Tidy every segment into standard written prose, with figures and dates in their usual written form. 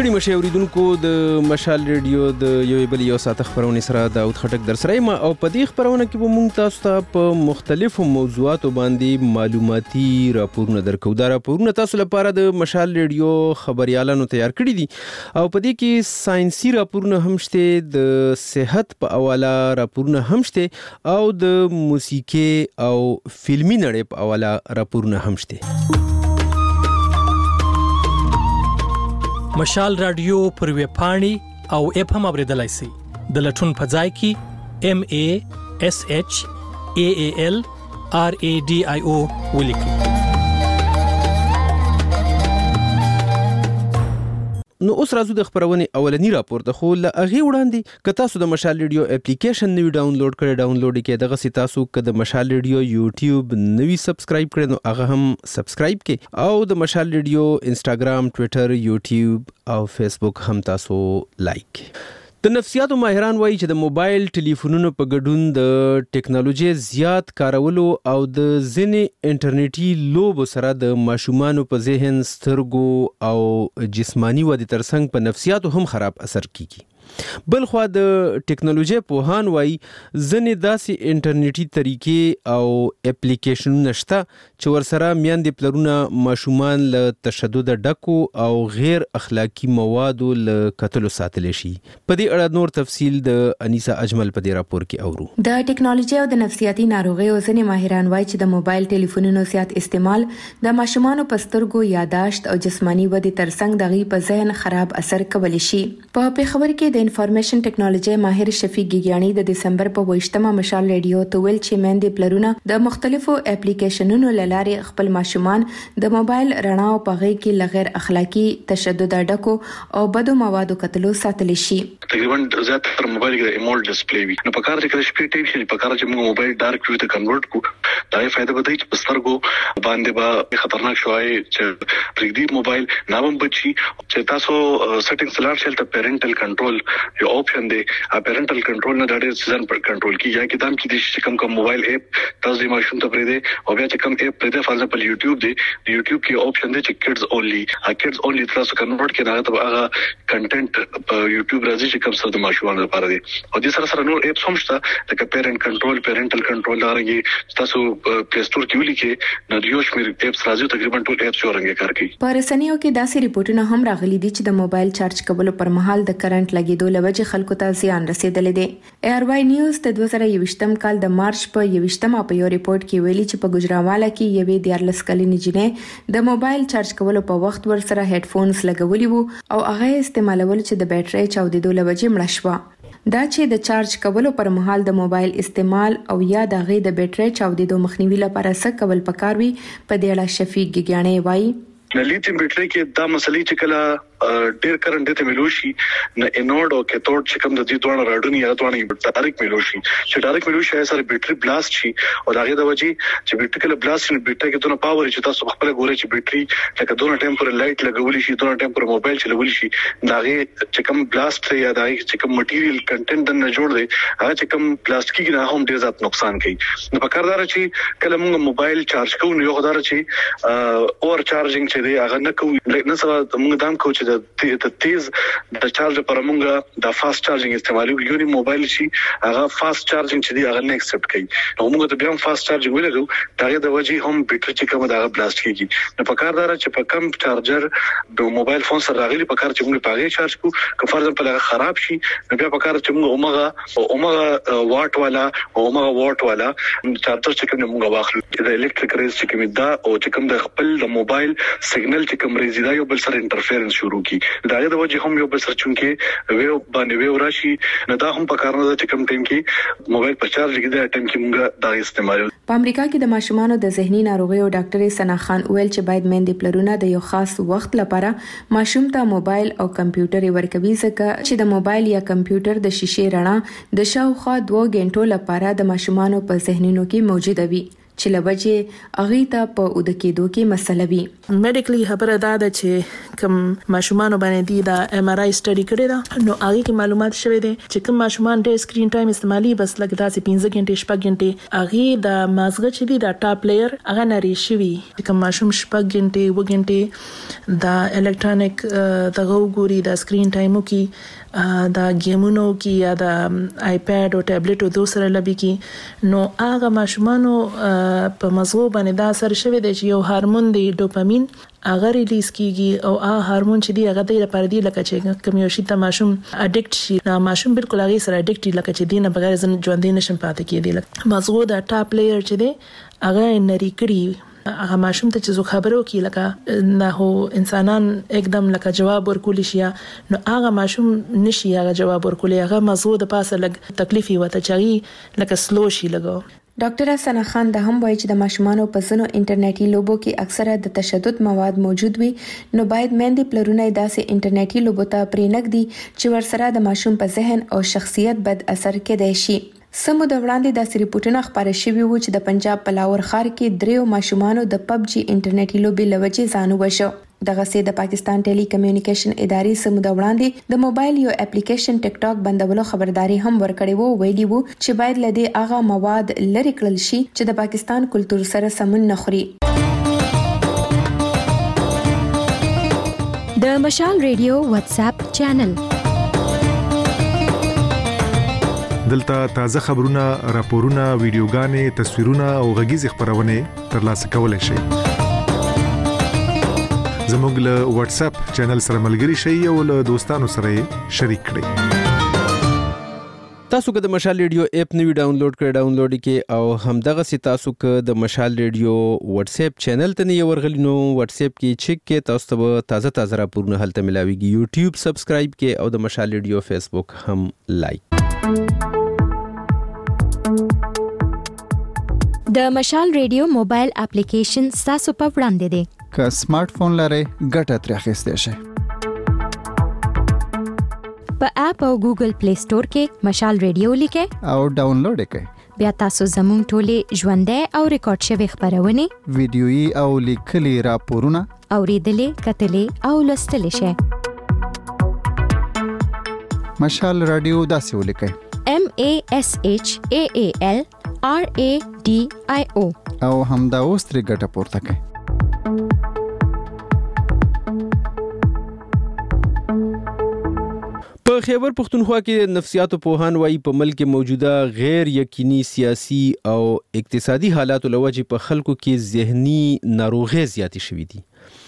ستړي مشه اوریدونکو د مشال ریډیو د یو ساعت خبرونه سره داود خټک در سره ما او په دې خبرونه کې به مونږ تاسو ته په مختلفو موضوعاتو باندې معلوماتي راپورونه درکو. دا راپورونه تاسو لپاره د مشال ریډیو خبريالانو تیار کړی دي او په دې کې ساينسي راپورونه هم شته, د صحت په اواله راپورونه هم شته او د موسیقي او فلمي نړۍ په اواله راپورونه هم شته. مشال رادیو پر ویب پاڼې او اپ هم اوریدلای شئ. د لټون په ځای کې MASHAALRADIO ولیکئ. نو اوس راځو د خبرونه اولنی راپور ته. خو له هغه وړاندې که تاسو د مشال ریډیو اپلیکیشن نوی ډاونلوډ کې دغه سي تاسو که د مشال ریډیو یوټیوب نوی سبسکرایب کړئ نو هغه هم سبسکرایب کړئ او د مشال ریډیو انستګرام, ټوئیټر, یوټیوب او فیسبوک هم تاسو لایک. د نفسیاتو ماهران وایي چې د موبایل ټلیفونونو په ګډون د ټیکنالوژي زیات کارولو او د ځینې انټرنیټي لوبو سره د ماشومانو په ذهن, سترګو او جسمانی ودې ترڅنګ په نفسیاتو هم خراب اثر کوي. بل خو د ټیکنالوژي پوهان وایي ځینې داسې انټرنیټي طریقې او اپلیکیشنونه شته چې ورسره میندې پلرونه ماشومان له تشدد ډکو او غیر اخلاقی موادو له کتلو ساتل شي. په دې اړه نور تفصیل د انیسا اجمل په دې راپور کې اورو. د ټیکنالوژي او د نفسیاتي ناروغیو ځینې ماهران وایي چې د موبایل ټلیفونونو زیات استعمال د ماشومانو په سترګو, یاداشت او جسمانی ودې ترڅنګ دغه په ذهن خراب اثر کولی شي. په پیښور کې د انفارمیشن ټیکنالوژي ماهر شفیق ګیګیانی د دسمبر په 28مه مشال ریډیو ته ویل چې میندې پلرونه د مختلفو اپلیکیشنونو لارې خپل ماشومان د موبایل رڼا او په غي کې لغیر اخلاقی, تشدد ډکو او بدو موادو کتلو ساتل شي. تقریبا زیاتره موبایل کې د ایمول ډسپلی وي نو په کار کې شپې ټیپ شي, په کار چې موږ موبایل ډارک ویو ته کنورټ کو دا یې فائدہ به دی چې پسترګو باندې به خطرناک شوی چې پرېږدي موبایل نامم بچي چې تاسو سیټینګز لار شل ته پیرنټل کنټرول یو اپشن دی. پیرنټل کنټرول نه ډېر سیزن پر کنټرول کی یا کې دام کې د کوم موبایل اپ تاسو د ماشوم ته پرې دی او بیا چې کوم اپ پرې دی فار ایگزامپل یوټیوب دی, د یوټیوب کې اپشن دی چې کډز اونلی تاسو کنورټ کې دا ته هغه کنټینټ په یوټیوب راځي چې کوم څه د ماشومان لپاره دی او د سره نور اپس هم شته لکه پیرنټل کنټرول لاري تاسو پلی سٹور کې ولیکئ نو یو شمېر اپس راځي تقریبا ټول اپس ورنګ کار کوي. په رسنیو کې داسې ریپورتونه هم راغلي دي چې د موبایل چارج کولو پر مهال د کرنٹ لګیدو لوجه خلکو ته زیان رسیدلې دي. ARY نیوز د 2021م کال د مارچ په 21مه په یو ریپورت کې ویلي چې په ګجراواله کې یوې 14 کلنې جنې د موبایل چارج کولو په وخت ورسره هډ فونز لګولي وو او هغه استعمالول چې د بیټرۍ چاودېدو لوجه مړه شوه. دا چې د چارج کولو پر مهال د موبایل استعمال او یا د غي د بیټرۍ چاودېدو مخنیوي لپاره څه کول پکار وي, په دې اړه شفیق ګیګیانی وایي. لیتیم بیټری کې دا مسلې چې کله ډېر کرنٹ ته ملوشي نه انوډ او کیتوډ چې کوم د دې دوه راډونی یا دوه ډایرکټ ملوشي چې ډایرکټ ملوشي سره بیټری بلاست شي او داغه د وجې چې بیټری کله بلاست شي بیټری کې دونه پاور چې تاسو خپل ګورئ چې بیټری لکه دونه ټایم پر لایټ لګولې شي, دونه ټایم پر موبایل چلول شي, داغه چې کوم بلاست یا داغه چې کوم مټیریل کنټینټ نه جوړ دی هغه چې کوم پلاستیکي نه هم ډېر زیات نقصان کوي. نو په کار دار چې کله موږ موبایل چارج کوو نو یو خدای چې اور چارجینګ چې دی هغه نه کوو نه سره موږ دام کوو چې د تیز د چارج پر موږ د فاست چارجینګ استعمالو یو موبایل شي هغه فاست چارجینګ چې دی هغه نه ایکسپټ کوي نو موږ ته بیا فاست چارجینګ ولګو داغه د وجې هم بیټری چې کوم داغه بلاست کیږي. نو په کار دار چې په کم چارجر د موبایل فون سره راغلي په کار چې موږ پاغه چارج کو که فرض په لغه خراب شي نو بیا په کار چې موږ اومغه واټ والا چارجر چې کوم موږ واخلو د الکتریک ریز چې کوم دا او چې کوم د خپل د موبایل سیګنل چې کوم ریز دا یو بل سره انټرفیرنس شروع کی داغه د وجې هم یو بل سره چونکه ویو باندې ویو راشي نو دا هم په کار نه چې کوم ټیم کې موبایل په چارج کې دا ټیم کې موږ دا استعمال. په امریکا کې د ماشومانو د ذهني ناروغیو ډاکټر سنا خان ویل چې باید میندې پلرونه د یو خاص وخت لپاره ماشوم ته موبایل او کمپیوټر ورکوي ځکه چې د موبایل یا کمپیوټر د شیشې رڼا د شاوخوا 2 غنټو لپاره د ماشومانو په ذهنونو کې موجوده وي. چې لوجه اغه ته په اود کېدو کې مسله وي. میډیکلی خبره ده چې کوم ماشومان باندې دی دا ایم آر آی سټډي کړی دا نو هغه کې معلومات شوه دي چې کوم ماشومان ډېر سکرین ټایم استعمالي بس لکه داسې 15 غنټې 6 غنټې هغه د مازغه چې دی دا ټاپ لیئر هغه نری شوی کوم ماشوم 6 غنټې و غنټې دا الکترونیک دغه ګوري دا سکرین ټایمو کې دا گیمونو کې یا دا آیپاد او ټابلیټ او دوسره لبي کې نو هغه ماشومان په مزغو باندې دا اثر شوی دی چې یو هورمون دی ډوپامین هغه ریلیز کیږي او هغه هورمون چې دی هغه د لپاره دی لکه چې کوم یو شی ته ماشوم اډیکټ شي نو ماشوم بالکل هغه سره اډیکټ لکه چې دینه بغیر ژوندې نشم پاتې کېدی لکه مزغو دا ټاپ لیئر چې دی هغه نری کړی هغه ماشوم ته چې زو خبرو کې لکه نه هو انسانان एकदम لکه جواب ورکول شي نو هغه ماشوم نشي هغه جواب ورکول هغه مزغو د پاسه لګ تکلیفي وته چغي لکه سلو شي لګو. ډاکټر حسن خان د هم وایي چې د ماشومانو په ځینو انټرنیټي لوبو کې اکثره د تشدد مواد موجود وي نو باید میندې پلرونه داسې انټرنیټي لوبو ته پرېنګدي چې ورسره د ماشوم په ذهن او شخصیت بد اثر کېدای شي. سمو د وړاندې د ریپورتونه خبره شوی وو چې د پنجاب په لاور ښار کې دریو ماشومانو د پبجي انټرنیټي لوبي لوجه ځانو وشو. دغه سي د پاکستان ټيلي کمیونیکیشن ادارې سمو د وړاندې د موبایل یو اپلیکیشن ټیک ټاک بندولو خبرداري هم ورکړې وو ویلي وو چې باید لدی هغه مواد لری کړل شي چې د پاکستان کلتور سره سمون نه خوري. د مشال ریډیو واتس اپ چینل دلته تازه خبرونه، راپورونه، ویډیوګانې، تصویرونه او غږیز خبرونه ترلاسه کولای شئ. زموږ له واتس اپ چینل سره ملګري شئ او له دوستانو سره شریک کړئ. تاسو که د مشال ریډیو اپ نوی ډاونلوډ کې او همدغه سي تاسو که د مشال ریډیو واتس اپ چینل ته نه ورغلی نو واتس اپ کې چیک کې تاسو ته تازه راپورونه هلته ملاويږي. یوټیوب سبسکرایب کې او د مشال ریډیو فیسبوک هم لایک. د مشال ریډیو موبایل اپلیکیشن تاسو په وړاندې دی. که سمارټ فون لرئ ګټه ترې اخیستئ شئ. په اپ او ګوګل پلی سٹور کې مشال ریډیو لیکئ او ډاونلوډ کړئ. بیا تاسو زموږ ټولې ژوندۍ او ریکارډ شوی خبرونه ویډیويي او لیکلي راپورونه اوریدلې کتلې او لوستلې شئ. مشال رادیو داسې ولیکئ MASHAAL RADIO او همدا اوس ترې ګټه پورته کړئ. په خیبر پختونخوا کې نفسیاتو پوهان وايي په ملک کې موجوده غیر یقیني سیاسي او اقتصادي حالات لوجه په خلکو کې ذهني ناروغي زیاتې شوې دي.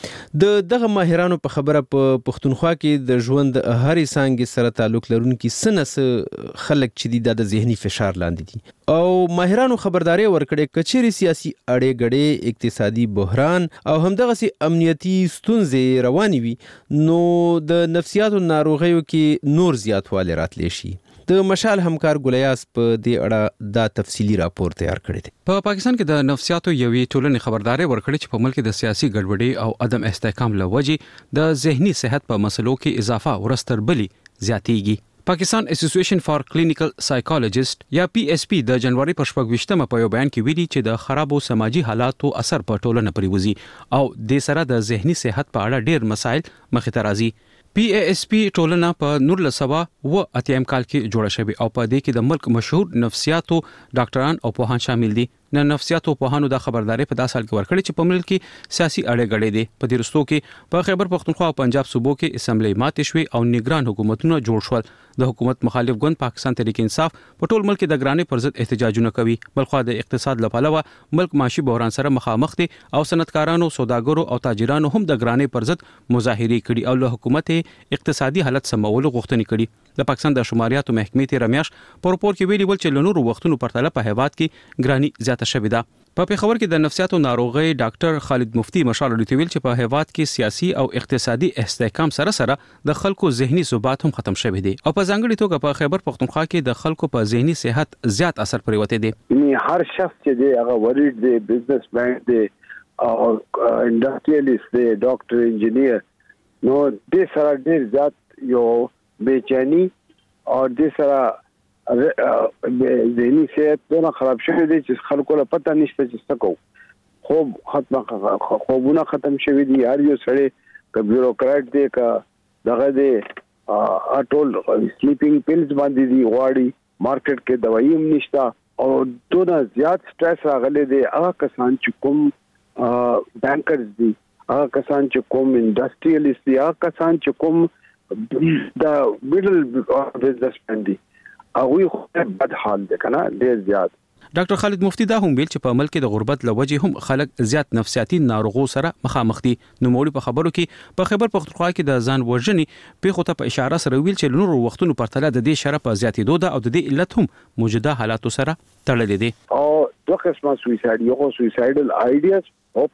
دغه ماهرانو په خبره په پختونخوا کې د ژوند هرې څانګې سره تعلق لرونکي سنس خلک چې د ذهني فشار لاندې دي او ماهرانو خبرداري ورکړې کچېري سیاسي اړې غړې اقتصادي بحران او همدغه سي امنیتي ستونزې روانې وي نو د نفسیاتو ناروغیو کې نور زیاتوالی راتلی شي. د مشال همکار ګلیاس په دې اړه دا تفصیلی راپور تیار کړی دی. په پاکستان کې د نفسیاتو یوې ټولنې خبرداري ورکړې چې په ملک د سیاسي ګډوډۍ او عدم استحکام لوجې د ذهني صحت په مسلو کې اضافه ورستر بلی زیاتېږي. پاکستان اسوسییشن فار کلینیکل سایکالوجیست یا PSP د جنوري په 28مه په یو بیان کې ویلي چې د خرابو سماجی حالاتو اثر په ټولنه پریوزي او د سره د ذهني صحت په اړه ډېر مسایل مخې ته راځي. PASP ټولنه په 1980 کال کې جوړه شوې او په دې کې د ملک مشهور نفسیاتو ډاکټران او پوهان شامل دي. نفسیاتو پوهانو دا خبرداري په 10 سال کې ورکړې چې په ملک کې سیاسي اړې غړې دي. په دې رستو کې په خیبر پختونخوا او پنجاب صوبو کې اسمبلی ماتې شوې او نگران حکومتونه جوړ شول. د حکومت مخالف ګوند پاکستان تحریک انصاف په ټول ملک د ګرانې پر ضد احتجاجونه کوي. بلخو د اقتصاد لپاره ملک معاشي بحران سره مخامخ دي او صنعتکارانو، سوداګرو او تاجرانو هم د ګرانې پر ضد مظاهرې کړي او له حکومت اقتصادي حالت سمولو غوښتنې کړي. د پاکستان د شماریاتو محکمې تیر میاشت په راپور کې ویلي ول چې له نورو وختونو پرتله په هیواد کې ګرانی زیاته شوې ده. په پیښور کې د نفسیاتو ناروغي ډاکټر خالد مفتی مشال ویل چې په هیواد کې سیاسي او اقتصادي استحکام سره د خلکو ذهني ثبات هم ختم شوی دی او په ځانګړي توګه په خیبر پختونخوا کې د خلکو په ذهني صحت زیات اثر پریوته دی. یعنی هر شخص چې دی هغه ورید دی، بزنس مین دی او انډستریالیست دی، ډاکټر، انجینیر، نو د سره ډیر زیات یو بېچینی او د سره ذهني صحت دونه خراب شوی دی چې خلکو له پته نشته چې څه کوو خوب خوبونه ختم شوی دي هر یو سړی که بیوروکرات دی که دغه دی ټول سلیپینګ پیلز باندې دي غواړي مارکیټ کې دوايي هم نشته او دونه زیات سټرس راغلی دی هغه کسان چې کوم بانکرز دي هغه کسان چې کوم انډستریالیست دي هغه کسان چې کوم د میډل بزنسمن دي هغه خو بد حال دی کنه ډیر زیات ډاکټر خالد مفتی دا هم ویل چې په ملک د غربت لوجه هم خلک زیات نفسیاتي ناروغو سره مخامخ دي نو مولوی په خبرو کې په خیبر پختونخوا کې د ځان وژنې پیښو ته په اشاره سره ویل چې نور وختونو پرتله د دې شرف زیاتېدو ده او د دې علت هم موجوده حالاتو سره تړلې دي او دوه قسمه سویساید یو سویسایډل آیډیاز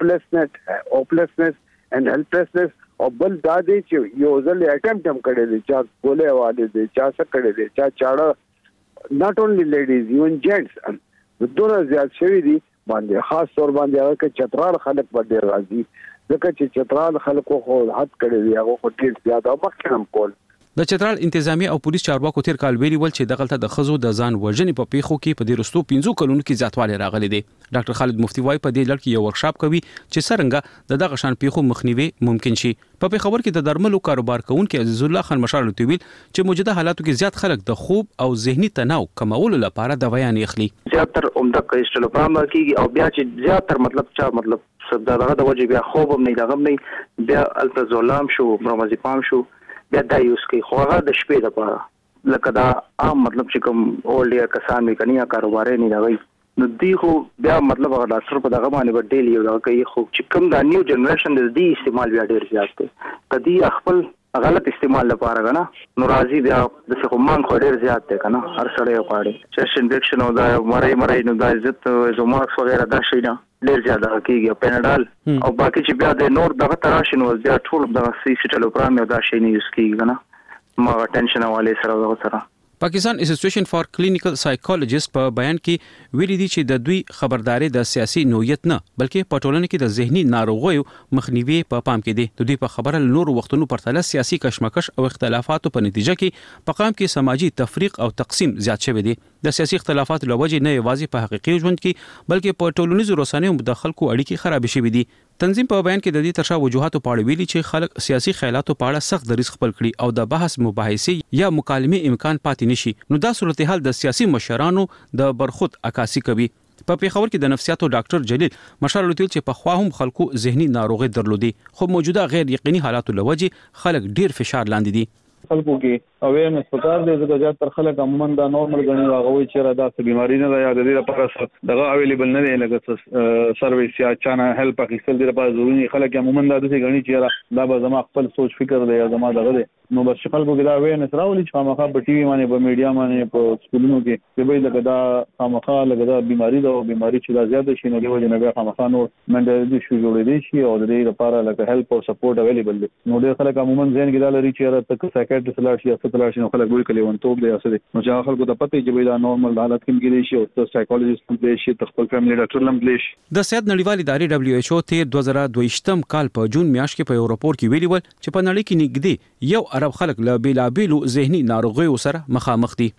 هوپلسنس and helplessness او بل دا دی چې یو ځل اټمپټ هم کړی دی چې ګولې واله دي چې څه کړی دی چې چاړه not only ladies even gents دونه زیات شوی دي باندې خاص طور باندې هغه کې چترال خلک باندې راځي ځکه چې چترال خلکو خو حد کړی دی هغه خو ډیر زیات او مخکې کول د چترال انتظامی او پولیس چارواکو تیر کال ویلي ول چې دغلطه د خزو د ځان وژنې په پیښو کې په دې رستو 15 کلونو کې زیاتوالی راغلی دی ډاکټر خالد مفتی وايي په دې لړ کې یو ورکشاپ کوي چې څنګه دغه شان پیښو مخنیوي ممکن شي په خبر کې د درملو کاروبار کوونکي عزیز الله خان مشال ویل چې موجوده حالاتو کې زیات خلک د خوب او ذهني تناو کمولو لپاره دوايان اخلي زیاتر عمده کیسټلوپرام کیږي او بیا چې زیاتر مطلب دغه د وجه بیا خوب هم نه دغه نه بیا الپرازولام شو برومازیپام شو بیا دا یوز کوي خو هغه د شپې لپاره لکه دا عام مطلب چې کوم اولډ کسان می کني یا کاروبار نه دی نو دی خو بیا مطلب هغه ډاکټر په دغه باندې په ډیلی یو کوي خو چې کوم دا نیو جنریشن دی استعمال بیا ډیر زیات دی کدی خپل غلط استعمال لپاره غنا نو راځي بیا د څه کوم خو ډیر زیات دی کنه هر سړی غواړي چیست انفیکشن او دا مړی نو دا عزت زوماکس وغیرہ دا شي نه ډیر زیات کیږي پیناډال او باقي چې بیا د نور دغه تراشن او بیا ټول دغه سیټلوپرام او دا شي نه یوز کیږي کنه ما ټینشن والے سره پاکستان اسوسییشن فار کلینیکل سایکولوژیست په بیان کې ویلي دي چې د دوی خبرداري د سیاسي نوعیت نه بلکې په ټولنه کې د ذهني ناروغیو مخنیوي په پام کې دي د دوی په خبره نور وختونو پرتله سیاسي کشمکش او اختلافاتو په نتیجه کې په قام کې سماجی تفریق او تقسیم زیات شوی دی د سیاسي اختلافاتو لوجه نه یوازې په حقيقي ژوند کې بلکې په ټولنیزو رسنیو د خلکو اړیکې خراب شوي دي تنظیم په بیان کې د دې ترشا وجوهاتو په اړه ویلي چې خلک سیاسي خیالاتو په اړه سخت دریځ خپل کړي او د بحث مباحثې یا مکالمې امکان پاتې نشي نو دا صورتحال د سیاسي مشرانو د برخود عکاسي کوي په پیښور کې د نفسیاتو ډاکټر جلیل مشال ویل چې په خوا هم خلکو ذهني ناروغي درلودي خو موجوده غیر یقیني حالاتو لوجه خلک ډیر فشار لاندې دي خلکو کې اویرنس پکار دی ځکه چې تر خلک عموما دا نورمال غني واغوي چې را داسې بيماري نه ده یا د دې لپاره دغه اویلیبل نه دی لکه سرویس یا چانه هیلپ اخیستل د لپاره ضروري خلک عموما دا د غني چې دا به زما خپل سوچ فکر دی یا زما دغه دی نو بس خلکو کې دا اویرنس راولي چې خامخا په ټي وي باندې په میډیا باندې په سکولونو کې چې به لکه دا خامخا لکه دا بيماري ده او بيماري چې دا زیاته شي نو دی وجه نه بیا خامخا نو منډل شو جوړې دي شي او د دې لپاره لکه هیلپ او سپورټ اویلیبل دی نو ډېر خلک عموما ځین کې دا لري چې را تک سایکیاټریست لاشي یا ستلاشي نو خلک وایي کلی ونټوب دی اسه نو چې خلکو ته پته چې دا نورمال حالت کې دی شي او سایکولوژیست هم دی شي خپل فیملی ډاکټر لم دی شي د صحت نړیوال ادارې WHO تیر 2022 کال په جون میاشت کې په یو راپور کې ویلي ول چې په نړۍ کې نږدې یو ارب خلک له بیلابیلو ذهني ناروغیو سره مخامخ دي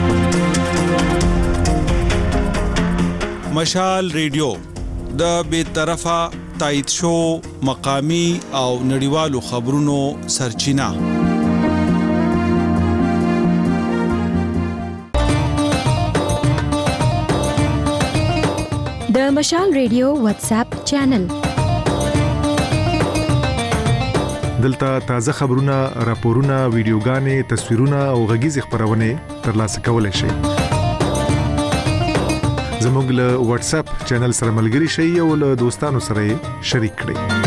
مشال ریډیو د بې طرفه تایید شو مقامی او نړیوالو خبرونو سرچینه د مشال ریډیو واتس اپ چینل دلته تازه خبرونه راپورونه ویډیوګانې تصویرونه او غږیز خبرونه ترلاسه کولای شئ زموږ له واتس اپ چینل سره ملګري شئ او له دوستانو سره شریک کړئ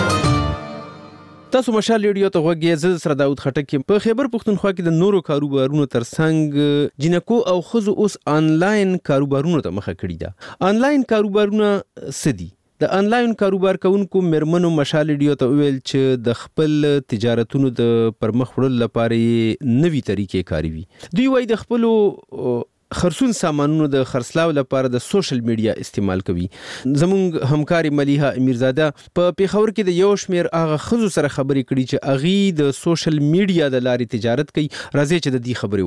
تاسو مشال ریډیو ته غوږی سره داود خټک په خیبر پختونخوا کې د نورو کاروبارونو ترڅنګ جنکو او خزو اوس آنلاین کاروبارونو ته مخه کړی ده آنلاین کاروبارونه سدي د آنلاین کاروبار کوونکو مرمنو مشال ریډیو ته ویل چې د خپل تجارتونو د پرمخ وړلو لپاره نوې طریقې کاروي دوی وايي د خپل خرڅون سامانونو د خرڅلاو لپاره د سوشل میډیا استعمال کوي زموږ همکاري مليحه امیرزاده په پیښور کې د یو شمیر هغه خزو سره خبرې کړي چې اغي د سوشل میډیا د لارې تجارت کوي راځي چې د دې خبرې واورو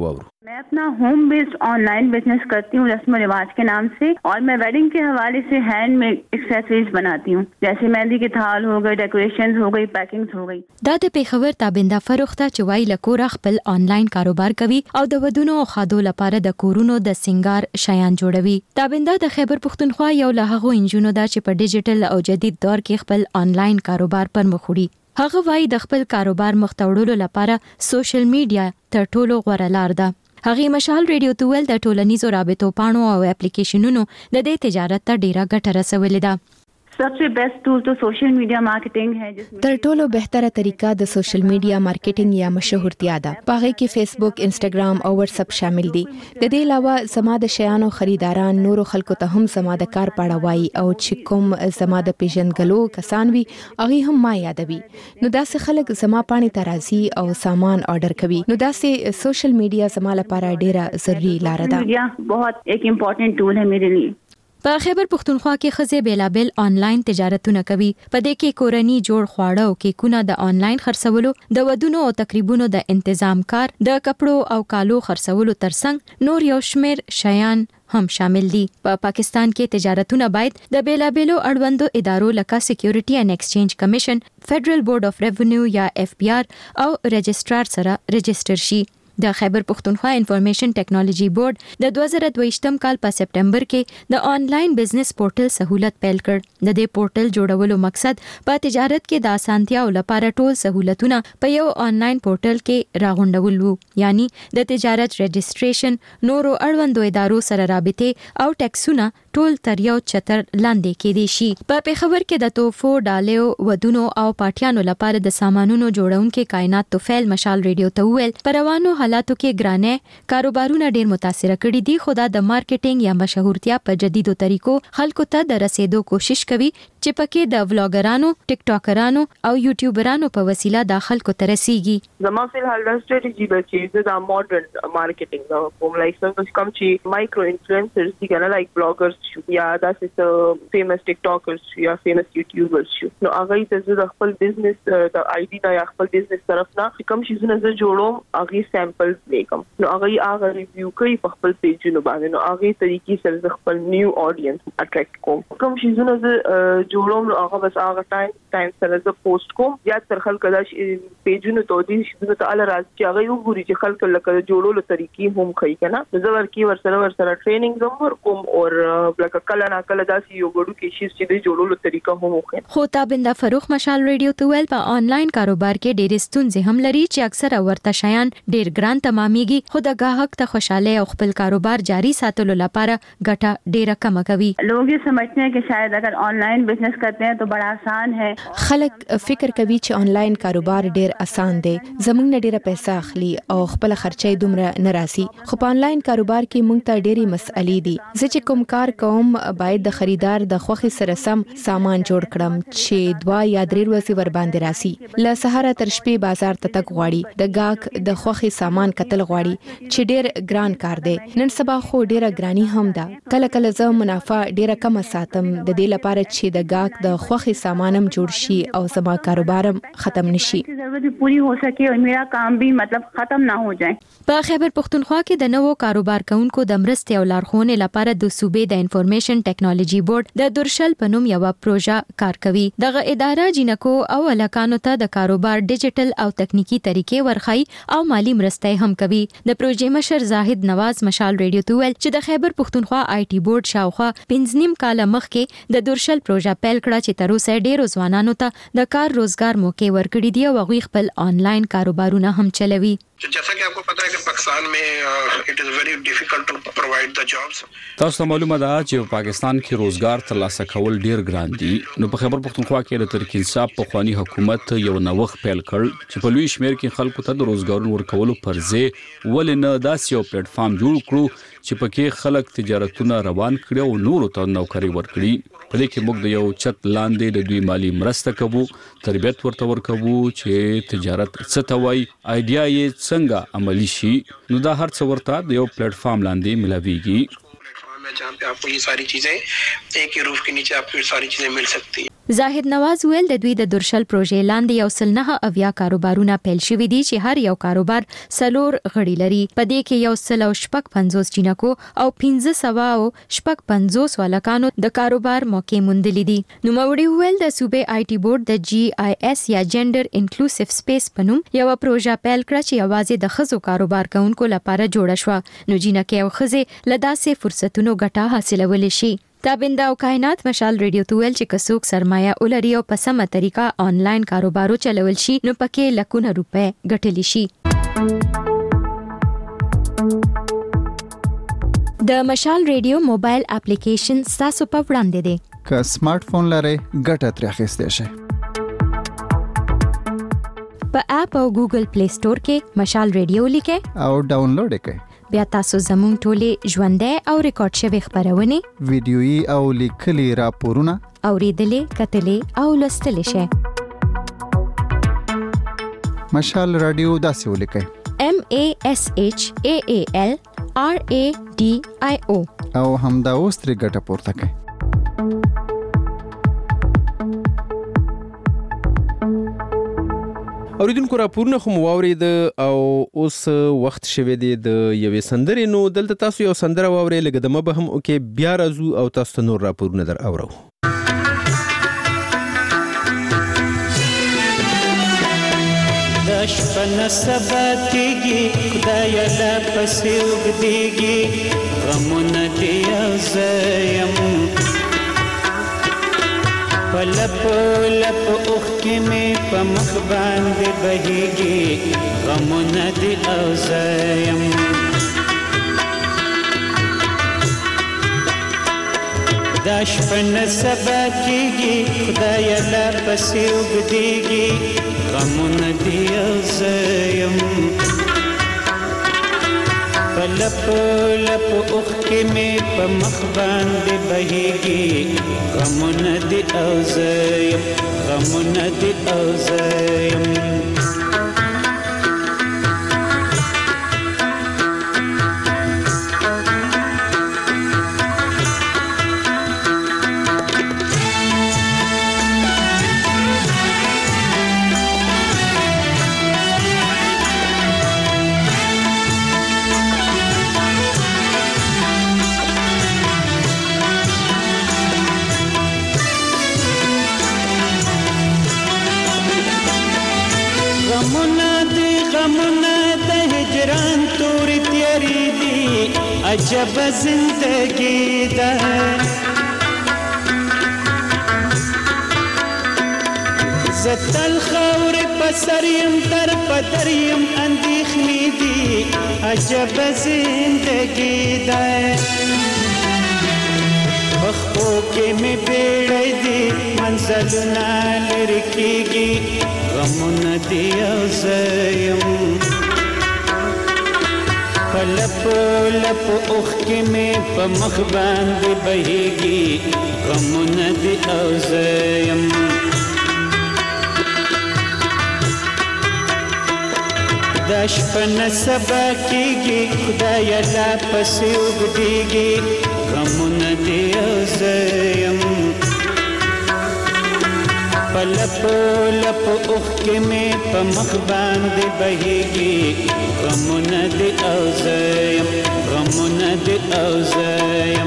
मैं अपना होम बेस्ड ऑनलाइन बिजनेस करती हूँ रस्म रिवाज के नाम से, और मैं वेडिंग के हवाले से हैंडमेड एक्सेसरीज बनाती हूँ, जैसे मेहंदी के थाल हो गए, डेकोरेशंस हो गई, पैकिंग्स हो गई। دا د پیښور تابنده فروخته چې وای لکور خپل آنلاین کاروبار کوي او د ودونو او خادو لپاره د کورونو د سنگار شیان جوړوي. تابنده د خیبر پښتونخوا یو له هغو انجونو ده چې په ډیجیټل او جدید دور کې خپل آنلاین کاروبار پر مخ وړي. هغه وای د خپل کاروبار مختوړلو لپاره سوشل میډیا تر ټولو غوره لار ده. هغه مشال ریډیو توول د ټولنیزو رابطو پاڼو او اپلیکیشنونو د دې تجارت ته ډیره ګټه رسولې ده. सबसे बेस्ट टूल तो सोशल मीडिया मार्केटिंग है, जिसमें تر ټولو بهتره طریقه د سوشل میډیا مارکیټینګ یا مشهورتیا ده. پاغه کې فیسبوک، انسټاګرام او واتس اپ شامل دي. د دې علاوه زما د شیانو خریداران نورو خلکو ته هم زما د کار پاړه وایي او چې کوم زما د پیژنګلو کسان وي هغه هم ما یادوي. نو داسې خلک زما پاڼې ته راځي او سامان آرډر کوي. نو داسې سوشل میډیا زما لپاره ډیره ضروري لار ده. میډیا بہت ایک امپورټنٹ ټول ہے میرے لیے. په خیبر پښتونخوا کې خزه بیلابل آنلاین تجارتونه کوي. په دې کې کورنی جوړ خواړه او کیکونه د آنلاین خرڅولو، د ودونو او تقریبونو د تنظیم کار، د کپړو او کالو خرڅولو ترڅنګ نور یو شمیر شیان هم شامل دي. په پاکستان کې تجارتونه باید د بیلابلو اړوندو ادارو لکه سکیورټي اینڈ ایکسچینج کمیشن، فدرل بورډ اف ریونیو یا FBR او رجسټرار سره رجسټر شي. د خیبر پښتونخوا انفارمیشن ټیکنالوژي بورډ د 2022م کال په سپټمبر کې د آنلاین بزنس پورټل سہولت پیل کړ. د دې پورټل جوړولو مقصد په تجارت کې د اسانتیاو لپاره ټول سہولتونه په یو آنلاین پورټل کې راغونډول وو، یعنی د تجارت رجسټریشن، نورو اړوندو ادارو سره رابطه او ټیکسونه ټول تر یو چتر لاندې کېدي شي. په پیښور کې د توفو، ډالیو، ودونو او پاټیانو لپاره د سامانونو جوړونکو کائنات توفیل مشال ریډیو ته ویل په روانو حالاتو کې ګرانه کاروبارونه ډیر متاثر کړي دي، خو دا د مارکیټینګ یا مشهورتیا په جديدو طریقو خلکو ته د رسیدو کوشش کوي چې پکې د ولاګرانو، ټیک ټاکرانو او یوټیوبرانو په وسیله د خلکو ته رسیږي. زما په حال د ستراتیژي بچي د ماډرن مارکیټینګ دا کوم لایک څنګه کوم چې مایکرو انفلوئنسرز دي کنه لایک بلاګرز یا داسې فیمس ټیک ټاکرز یا فیمس یوټیوبرز نو هغه ته د خپل بزنس د آیډي نه یا خپل بزنس طرف نه کوم شي زونه جوړوم هغه سیمپلز لیکم نو هغه ریویو کوي په خپل پیجونو باندې نو هغه طریقې سره د خپل نیو اډینس اټریکټ کوم شي زونه جوړوم نو هغه بس هغه ټایم سره ز پوسټ کوم یا تر خلک دا پیجونو ته دي چې د اعلی راز چې هغه وګوري چې خلک لکه جوړولو طریقې هم کوي کنه زه ورکی ورسره ټریننګ زمور کوم او لکه کله نه کله داسې یو ګړو کې شي چې د جوړولو طریقه هم وکړي. خو تابنده فروخ مشال ریډیو ته ویل په آنلاین کاروبار کې ډېر ستونزې هم لري چې اکثره ورته شیان ډېر ګران تمامېږي، خو د گاهک ته خوشاله او خپل کاروبار جاری ساتلو لپاره ګټه ډېره کم کوي. लोग ये समझते हैं कि शायद अगर ऑनलाइन बिजनेस करते हैं तो बड़ा आसान है. خلک فکر کوي چې آنلاین کاروبار ډېر آسان دی، زموږ نه ډېره پیسې اخلي او خپل خرچې دومره نه راسي. خو په آنلاین کاروبار کې موږ ته ډېری مسئلې دي. زه چې کوم کار کوم باید د خریدار د خوښي سره سم سامان جوړ کړم چې 2 یا 3 ورځې ور باندې راسي. له سهار تر شپې بازار ته تک غواړي، د گاهک د خوښي سامان کتل غواړي چې ډېر ګران کار دی. نن سبا خو ډېره ګرانی هم ده. کله کله زه منافع ډېره کم ساتم د دې لپاره چې د گاهک د خوښي سامانم جوړ شي او زما کاروبارم ختم نشي. ضرورت پوری हो सके और मेरा काम भी मतलब ختم ना हो जाए. په خیبر پښتونخوا کې د نوو کاروبار کوونکو د مرستې او لارښوونې لپاره د صوبې د انفارمیشن ټیکنالوژي بورډ د درشل په نوم یو پروژه کار کوي. دغه اداره جنکو او الکانو ته د کاروبار ډیجیټل او تکنیکی طریقې ورخای او مالی مرستې هم کوي. د پروژې مشر زاهد نواز مشال ریډیو ته ویل چې د خیبر پښتونخوا آی ټي بورډ شاوخوا 5.5 کال مخکې د درشل پروژه پیل کړه چې تر اوسه ډیرو ځوانانو ته د کار روزګار موقع ورکړي دي او هغوی خپل آنلاین کاروبارونه هم چلوي. जैसा कि आपको पता है कि पाकिस्तान में it is very difficult to provide the jobs. تاسو ته معلومه ده چې په پاکستان کې روزګار ترلاسه کول ډیر ګران دي. نو په خیبر پښتونخوا کې د تحریک انصاف په خواني حکومت یو نوښت پیل کړ چې په لوی شمیر کې خلکو ته د روزګارونو ورکولو پر ځای ولې نه داسې یو پلیټ فارم جوړ کړو چې پکې خلک تجارتونه روان کړي او نورو ته نوکری ورکړي. په دې کې موږ د یو چت لاندې د دوی مالی مرسته کوو، تربیت ورته ورکوو چې تجارت څه ته وایي، آیډیا یې څنګه عملی شي. نو دا هر څه ورته د یو پلیټ فارم لاندې ملاويږي जहाँ पे आपको ये सारी चीजें एक ही रूफ के नीचे आपको ये सारी चीजें मिल सकती हैं. زاهد نواز ویل د دوی د درشل پروژې لاندې یو سل نه اویا کاروبارونه پیل شوي دي چې هر یو کاروبار 4 غړي لري. په دې کې یو سل او شپږ 50 جنکو او 1550 والکانو د کاروبار موقع موندلې دي. نو موري ویل د صوبې آی ټي بورډ د GIS یا جندر انکلوسیو سپیس پنوم یو پروژه پیل کړه چې یوازې د خزو کاروبار کوونکو لپاره جوړه شوه. نو جنکه او خزه لداسې فرصتونو ګټه حاصلول شي. تابنده او کائنات مشال ریډیو تویل چې کڅوک سرمایه ولري او په سمه طریقه آنلاین کاروبارو چلول شي نو پکې لکونه روپے ګټلی شي. د مشال ریډیو موبایل اپلیکیشن تاسو په وړاندې دی. که سمارټ فون لرئ ګټه ترې اخیستی شئ. په اپ او ګوګل پلی سٹور کې مشال ریډیو لیکئ او ډاونلوډ یې کړئ. بیا تاسو زموږ ټولې ژوندۍ او ریکارډ شوی خبرونه ویډیويي او لیکلي راپورونه اوریدلې کتلې او لوستلې شئ. مشال رادیو داسې ولیکئ MASHAALRADIO او همدا اوس ترې ګټه پورته کړئ. اوریدونکو راپورونه خو واورید او اوس وخت شوه دی د یوې سندرې. نو دلته تاسو یو سندره واورئ لکه دمه به هم اوکې بیا راځو او تاسو نور راپورونه در اورو. دشپن سبا کېږي خدای لا پسې وګدېږي غمونه دې ازیم پلپ لپ اوخ کې مې په مخ باندې بهيږي غمونه دې ازیم دا شپن سبا کېږي خدای لا پسې وګدېږي غمونه دې ازیم پلپ لپ اوخ کې مې په مخ باندې بهيږي غمونه دې ازیم غمونه دې ازیم عجب زندگی ده زتل خور پسریم در پدریم اندیخنی دی عجب زندگی ده بخو کې می بیړې دی منزلونه لرکیږي غمونه دی ازیم پلپ لپ اوخ کې مې په مخ باندې بهيږي غمونه دې ازیم دا شپن سبا کېږي خدای لا پسې وګدېږي غمونه دې ازیم پلپ لپ اوخ کې مې په مخ باندې بهيږي غمونه دې ازیم غمونه دې ازیم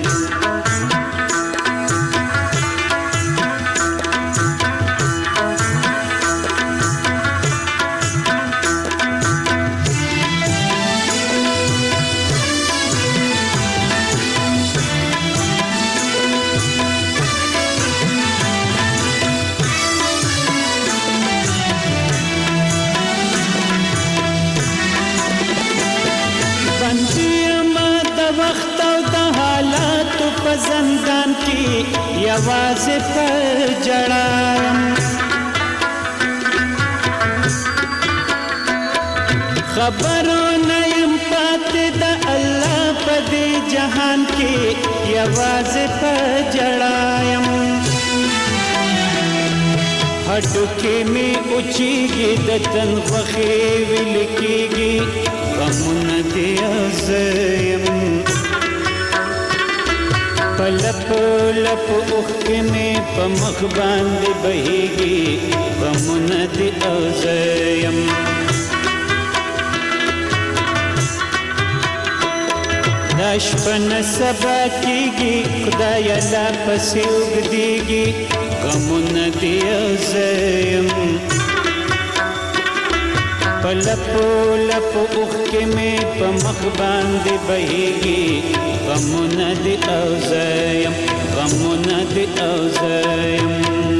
زندان کی یوازې په جړایم خبرونه يم پاتې د الله په دې جهان کې یوازې په جړایم هډو کې می اوچیږي د تن وخې ویل کېږي غمونه دې ازیم پلپ لپ اوخ میں پمخ باندھ بہیگی غمند اوزیم داشپن سبا کیگی خدای لا پسی اگدیگی غمند اوزیم پلپ لپ اوخ میں پمخ باندھ بہیگی غمند اوزیم غمند اوزیم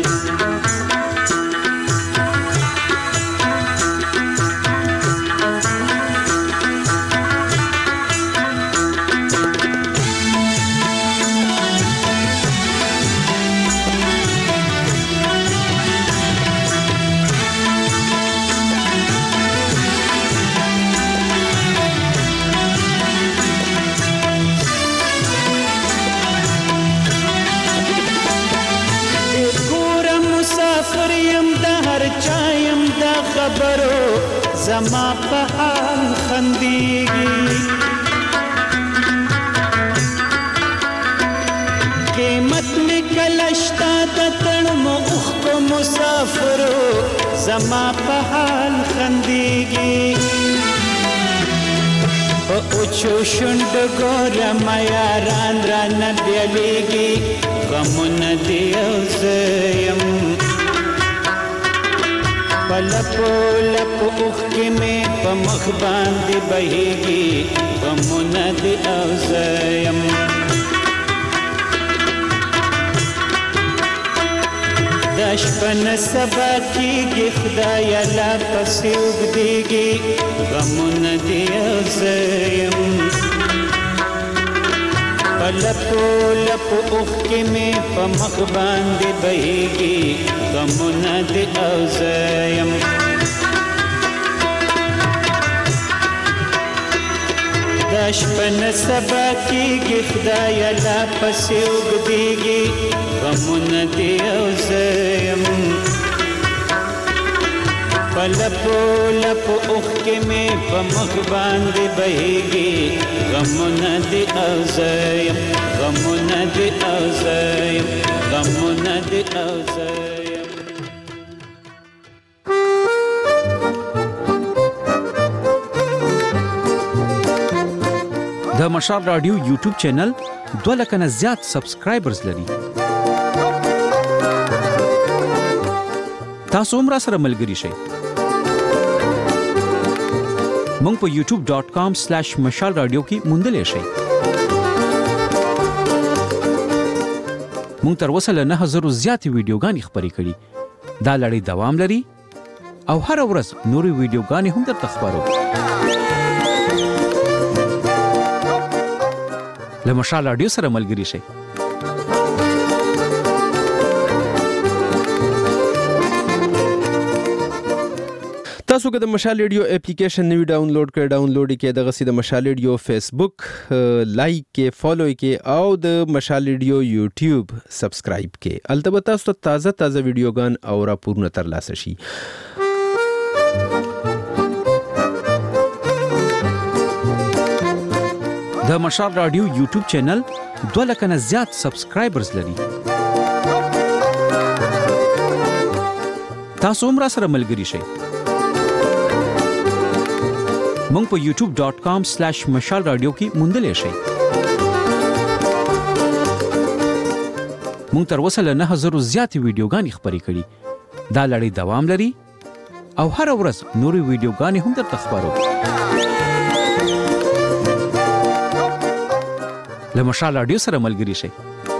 چایم دا خبرو زما په حال خندیږي قیمت می کلشتا د تړمو اوخ کو مسافرو زما په حال خندیږي په اوچو شونډ ګوره ما یاران را نه بیلیږي غمونه دي اوزیم پلپو لپ اوخ میں پمخ باندھ بہیگی غمند اوزیم داشپن سبا کیگی خدای لا پسی اگدیگی غمند اوزیم پلپو لپ اوخ میں پمخ باندھ بہیگی غمند اوزیم داشپن سبا کیگی خدای لا پسی اگدیگی غمند اوزیم پلپو لپ اوخ میں پمخ باندھ بہیگی غمند اوزیم غمند اوزیم غمند اوزیم د مشال رادیو یوټیوب چینل 2 لک نه زیات سبسکرایبرز لري. تاسو هم را سره ملګري شئ. مونږ په youtube.com/mashalradio کې موندلی شئ. مونږ تر اوسه له 9000 زیاتې ویډیوګانې خپرې کړي. دا لړۍ دوام لري او هر ورځ نورې ویډیوګانې هم درته خپرو. له مشال رادیو سره ملګري شئ. تاسو که د مشال ریډیو اپلیکیشن نوی ډاونلوډ کړئ ډاونلوډ یې د غسی د مشال ریډیو فیسبوک لایک کې فالو کې او د مشال ریډیو یوټیوب سبسکرایب کې البته تاسو ته تازه ویډیوګان او راپورونه ترلاسه شي. د مشال رادیو یوټیوب چینل 2 لک نه زیات سبسکرایبرز لري. تاسو هم را سره ملګري شئ. مونږ په youtube.com/mashalradio کې موندلی شئ. مونږ تر اوسه له 9000 زیاتې ویډیوګانې خپرې کړي. دا لړۍ دوام لري او هر ورځ نورې ویډیوګانې هم درته خپرو. له مشال رادیو سره ملګري شئ.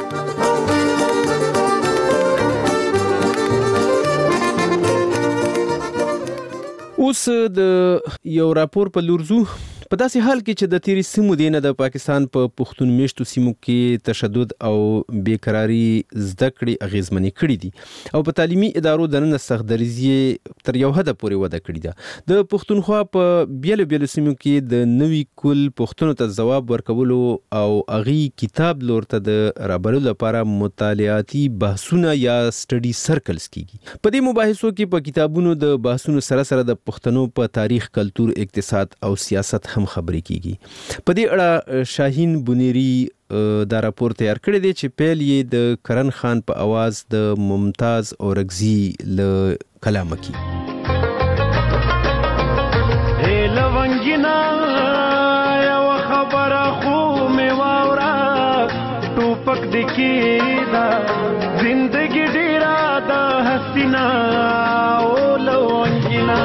اوس د یو راپور په لورزو په داسې حال کې چې د تیری سیمو دینه د پاکستان په پښتون میشتو سیمو کې تشدد او بیقراری زده کړې اغیزمنې کړې دي او په تعلیمي ادارو دننه سختدریزي تر یو حد پورې وده کړې ده. د پښتونخوا په بیلو سیمو کې د نوي کل پښتون ته جواب ورکولو او اغي کتاب لورته د رابطو لپاره مطالعاتي بحثونه یا سټډي سرکلز کیږي. په دې مباحثو کې په کتابونو د بحثونو سره د پښتنو په تاریخ، کلچر، اقتصاد او سیاست هم خبرې کیږي. په دې اړه شاهین بنيري دا راپور تیار کړی دی چې پیل یې د کرن خان په आवाज د ممتاز اورغزي له کلامه کی. لونګینا یو خبره خو مې واورا ټوپک د کیدا زندگی ډیرا د حسینا او لونګینا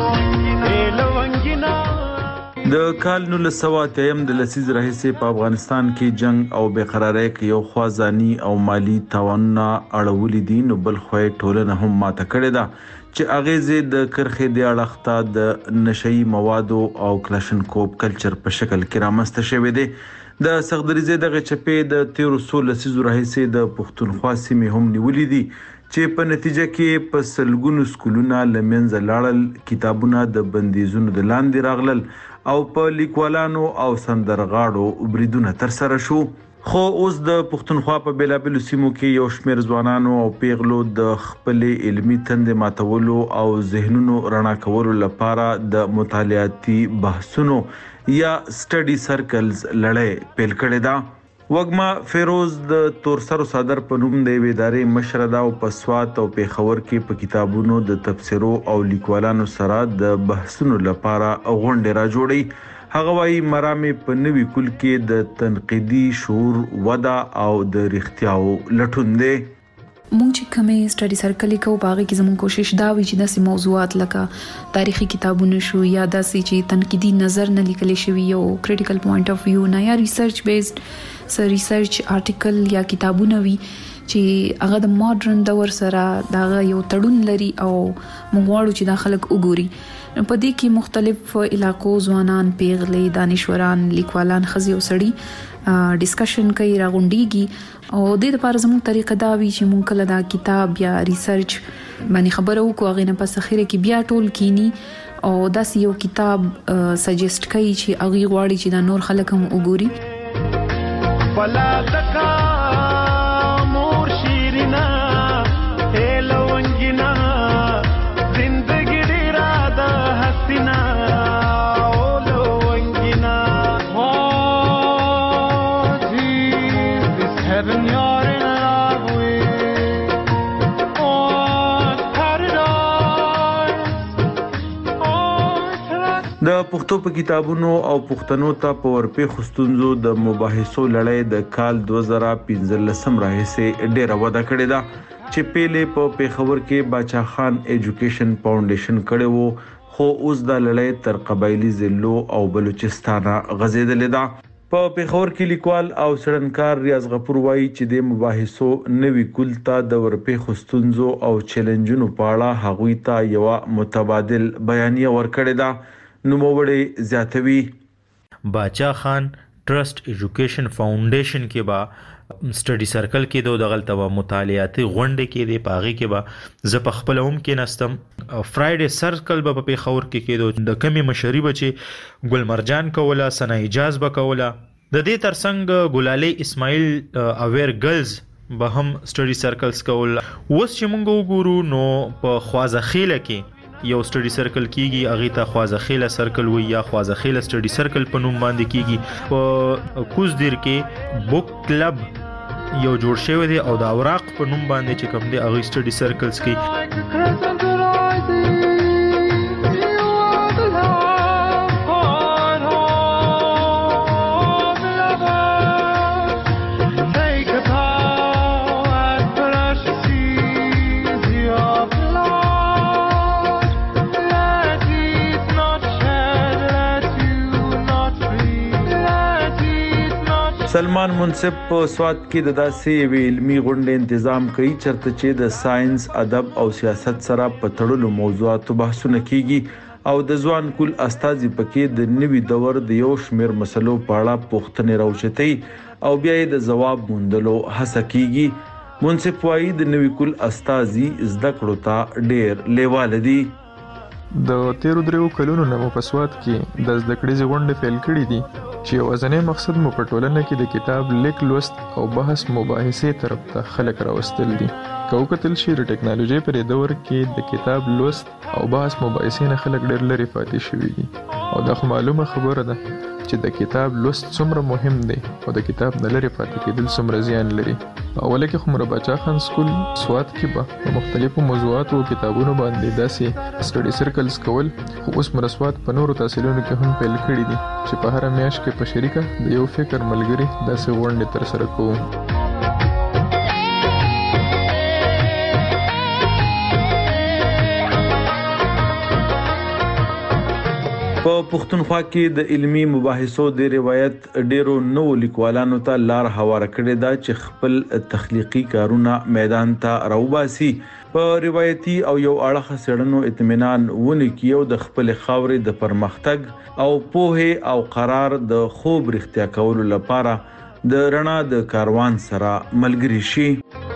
د کال 1993 د لسیز راهیسې په افغانستان کې جنگ او بیقراری کې یو خوازانی او مالی تاوانونه اړولې دي، نو بل خوې ټولنه هم ماته کړې ده چې اغیزه د کرخې د اړخته د نشئی موادو او کلاشنکوف کلچر په شکل کې رامنځته شوی دی. د سغدریزه دغه چپې د 1300 لسیزو راهیسې د پښتونخوا سیمې هم نیولې دي چې په نتیجه کې په سلګونو سکولونه لمنځه لاړل، کتابونه د بندیزونو د لاندې راغلل او په لیکوالانو او سندرغاړو بریدونه تر سره شو. خو اوس د پښتونخوا په بیلابلو سیمو کې یو شمېر ځوانانو او پیغلو د خپل علمي تندې ماتولو او ذهنونو رڼا کولو لپاره د مطالعاتي بحثونو یا سټډي سرکلز لړۍ پیل کړې ده. وګما فیروز د تورسرو صدر په نوم د ادارې مشر او په سوات او پیښور کې په کتابونو د تفسیرو او لیکوالانو سره د بحثونو لپاره غونډې را جوړي. هغه وايي مرامي په نوي کول کې د تنقیدي شعور ودا او د رښتیاو لټون دي. مونږ چې کومې سټډي سرکل کو باغې کې زموږ کوشش دا وی چې داسې موضوعات لکه تاریخي کتابونه شو یا داسې چې تنقیدي نظر نه لیکل شوی یو کریټیکل پوینټ اف ویو نه یا ریسرچ بیسډ ریسرچ آرټیکل یا کتابونه وی چې هغه د ماډرن دور سره دا یو تړون لري او موږ غواړو چې دا خلک وګوري. په دې کې مختلف علاقو ځوانان، پیغلې، دانشوران، لیکوالان، خزي او سړي ډیسکشن کوي، راغونډيږي او د دې لپاره زموږ طریقه دا وی چې موږ کله دا کتاب یا ریسرچ باندې خبرو وکړو، هغه نه پس اخیره کې بیا ټول کینی او داسې یو کتاب سجیسټ کوي چې هغه غواړي چې دا نور خلک هم وګوري. بلا تکا مور شیرینا لونګینا زندگی ډیرا د حسینا او لونګینا what is this heaven you're in love with oh paradise د پښتو په کتابونو او پښتنو ته په ورپې خستونزو د مباحثو لړۍ د کال 2015 راهیسې ډیره وده کړې ده چې پیلې په پیښور کې باچا خان ایجوکیشن فاونډیشن کړي وو، خو اوس د لړۍ تر قبایلی ضلعو او بلوچستان غځېدلې ده. په پیښور کې لیکوال او څېړنکار ریاض غفور وایي چې د مباحثو نوي کول ته د ورپې خستونزو او چیلنجونو په اړه هغوی ته یو متبادل بیانیه ورکړې ده. نوموړی زیاتوي باچا خان ټرست ایجوکیشن فاونډیشن کې با سټډي سرکل کې د غلطه مطالعاتي غونډه کې دی، پاغي کې با ز په خپل هم کې نستم. فرایډے سرکل په پیښور کې کېدو د کمی مشري بچي ګلمرجان کوله، سنا اجاز بکوله، د دې ترڅنګ ګلالي اسماعیل اویر ګرلز به هم سټډي سرکلز کول. اوس چې موږ وګورو نو په خوازخیله کې یو سټډي سرکل کیږي، هغه ته خوازخیله سرکل وي یا خوازخیله سټډي سرکل په نوم باندې کیږي. په کوزدیر کې بوک کلب یو جوړ شوی دی او د اوراق په نوم باندې چې کوم دی هغه سټډي سرکلز کې. سلمان منصف په سوات کې د داسې علمي غونډې تنظیم کوي چرته چې د ساينس، ادب او سیاست سره په تړلو موضوعاتو بحثونه کیږي او د ځوان کول استاذي پکې د نوي دور د یو شمېر مسلو په اړه پوښتنې راوچتي او بیا د جواب موندلو هڅه کیږي. منصف وايي د نوي کول استاذي زده کړو ته ډېر لیواله دي. د 13 کلونو نه په سوات کې د زده کړې غونډې فعال کړې دي چې وزنې مقصد مو په ټولنه کې د کتاب لیک لوست او بحث مباحثه طرف ته خلک راوستل دي. کوکتل شي د ټکنالوژي پر دور کې د کتاب لوست او بحث مباحثه نه خلک ډېر لري پاتې شوي دي. او دا خو معلومه خبره ده چې د کتاب لوست څومره مهم دی او د کتاب نه لري پاتې کېدل څومره زیان لري. اوله کې خو مربچا خان سکول سواد کې به په مختلفو موضوعاتو او کتابونو باندې داسې سټډي سرکلز کول، خو اوس مرسواد په نورو تحصیلونو کې هم پیل کړي دي چې په هر میاشت کې په شریکه د یو فکر ملګری داسې غونډې ترسره کوو. په پښتونخوا کې د علمی مباحثو د روایت ډیرو نو لیکوالانو ته لار هواره کړې ده چې خپل تخلیقي کارونه میدان ته راوباسي، په روایتي او یو اړخ سړنو اطمینان ونی کیو د خپل خاورې د پرمختګ او پوهه او قرار د خوب رښتیا کولو لپاره د رڼا د کاروان سره ملګری شي.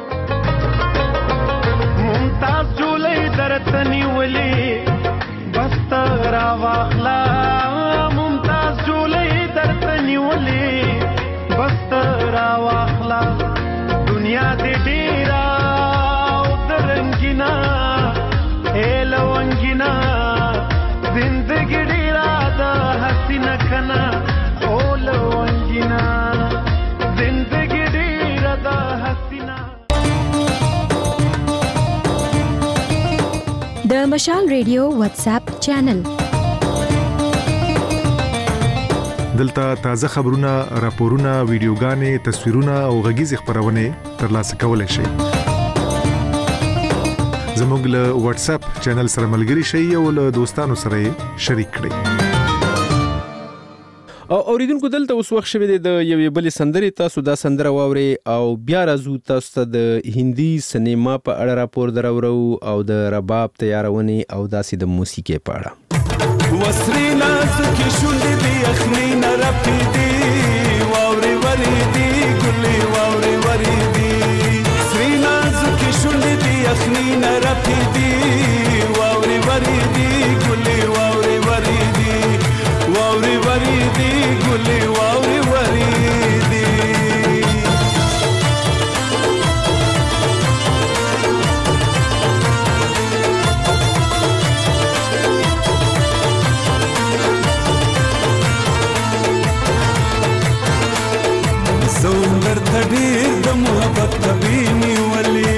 ممتاز جولې درتنی ولې بسترا واخلا، ممتاز جولې درتنی ولې بسترا واخلا، دنیا دې ډیرا او درنګینا اے لونګینا، زندګی ډیرا د حسینه کنا او لونګینا، زندګی ډیرا د حسینه. د مشال ریډیو واتس اپ چینل دلته تازه خبرونه، راپورونه، ویډیوګانې، تصویرونه او غږیز خبرونه ترلاسه کولای شئ. زموږ له واتس اپ چینل سره ملګري شئ او له دوستانو سره شریک کړئ. او اوریدونکو دلته اوس وخت شوه د یوې بلې سندرې، تاسو دا سندره واوري او بیا راځو تاسو ته د هندي سینما په اړه راپور درورو او د رباب تیارونی او داسې د موسیقي په اړه. وسرینا سکی شوندې دی اخنی نه رپیدي واوري وریدي ګلي واوري وریدي، سرینا سکی شوندې دی اخنی نه رپیدي واوري وریدي ګلي واوري وریدي، واوري وریدي ګلي واوري وریدي. زولر تډیر د محبت تبینی ولی،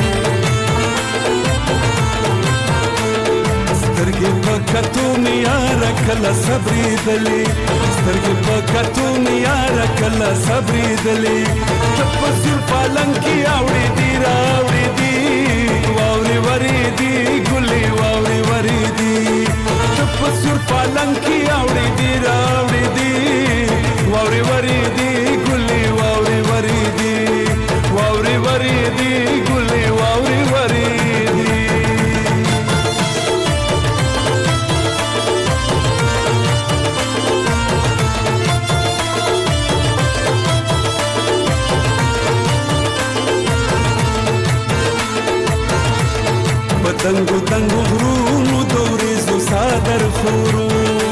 سترګې په کتو میاره کله صبرې دلی، سترګې په کتو میاره کله صبرې دلی، ته په سور پالنګ کې اوړې دي راوړې دي واورې ورې دي ګلې واورې ورې دي، ته په سور پالنګ کې اوړې دي راوړې دي واورې ورې دي ګلې واورې ورې دي، واورې ورې دي ګلې واورې ورې دي. دنګو دنګو غرونو د وریځو صادر خورو،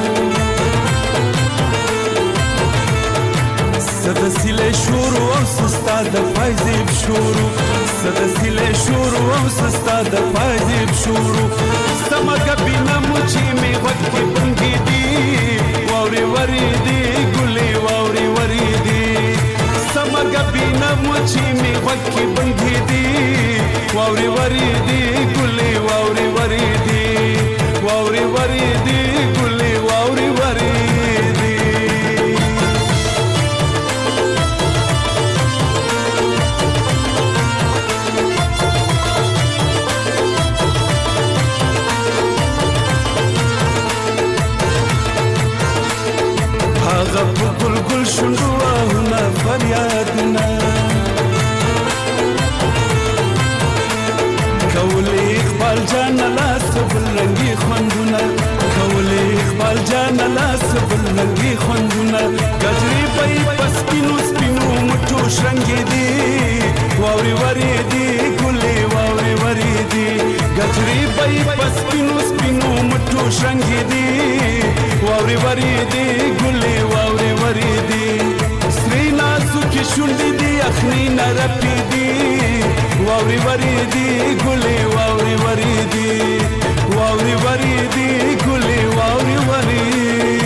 صد سیلې شورو او سستا د فایزیب شورو، صد سیلې شورو او سستا د فایزیب شورو، سمګه بنا مچي می وکه بنګي دي واوري وري دي ګلي واوري وري دي، سمګه بنا مچي می وکه بنګي دي واوري وري دي ګلي واوري وري دي، واوري وري دي ګلي واوري وري دي. هغه په ګلګل شونډو وهونه فریادونه کولې اقبال جان لاس بلنګي خوندونه، کولې اقبال جان لاس بلنګي خوندونه، گجري پي پسپینو سپینو مټو شرنګي دي واوري وري دي ګلي واوري وري دي، گجري پي پسپینو سپینو مټو شرنګي دي واوري وري دي ګلي واوري وري دي، سرينا سکه شونډې دي اخني نه رپیدي واوري وري دي ګلي واوري وري دي، واوري وري دي ګلي واوري وري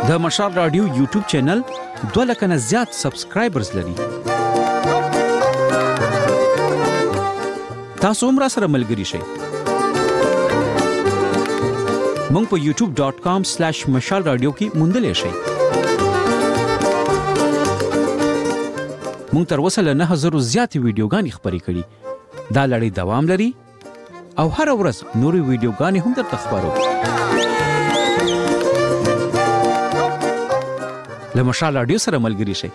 د مشال رادیو یوټیوب چینل 2 لک نه زیات سبسکرایبرز لري. تاسو هم را سره ملګري شئ. مونږ په youtube.com/مشال رادیو کې موندلې شئ. مونږ تر اوسه له 9000 زیاتې ویډیوګانې خپرې کړي. دا لړۍ دوام لري او هر ورځ نورې ویډیوګانې هم درته خپرو. له مشال رادیو سره ملګري شئ.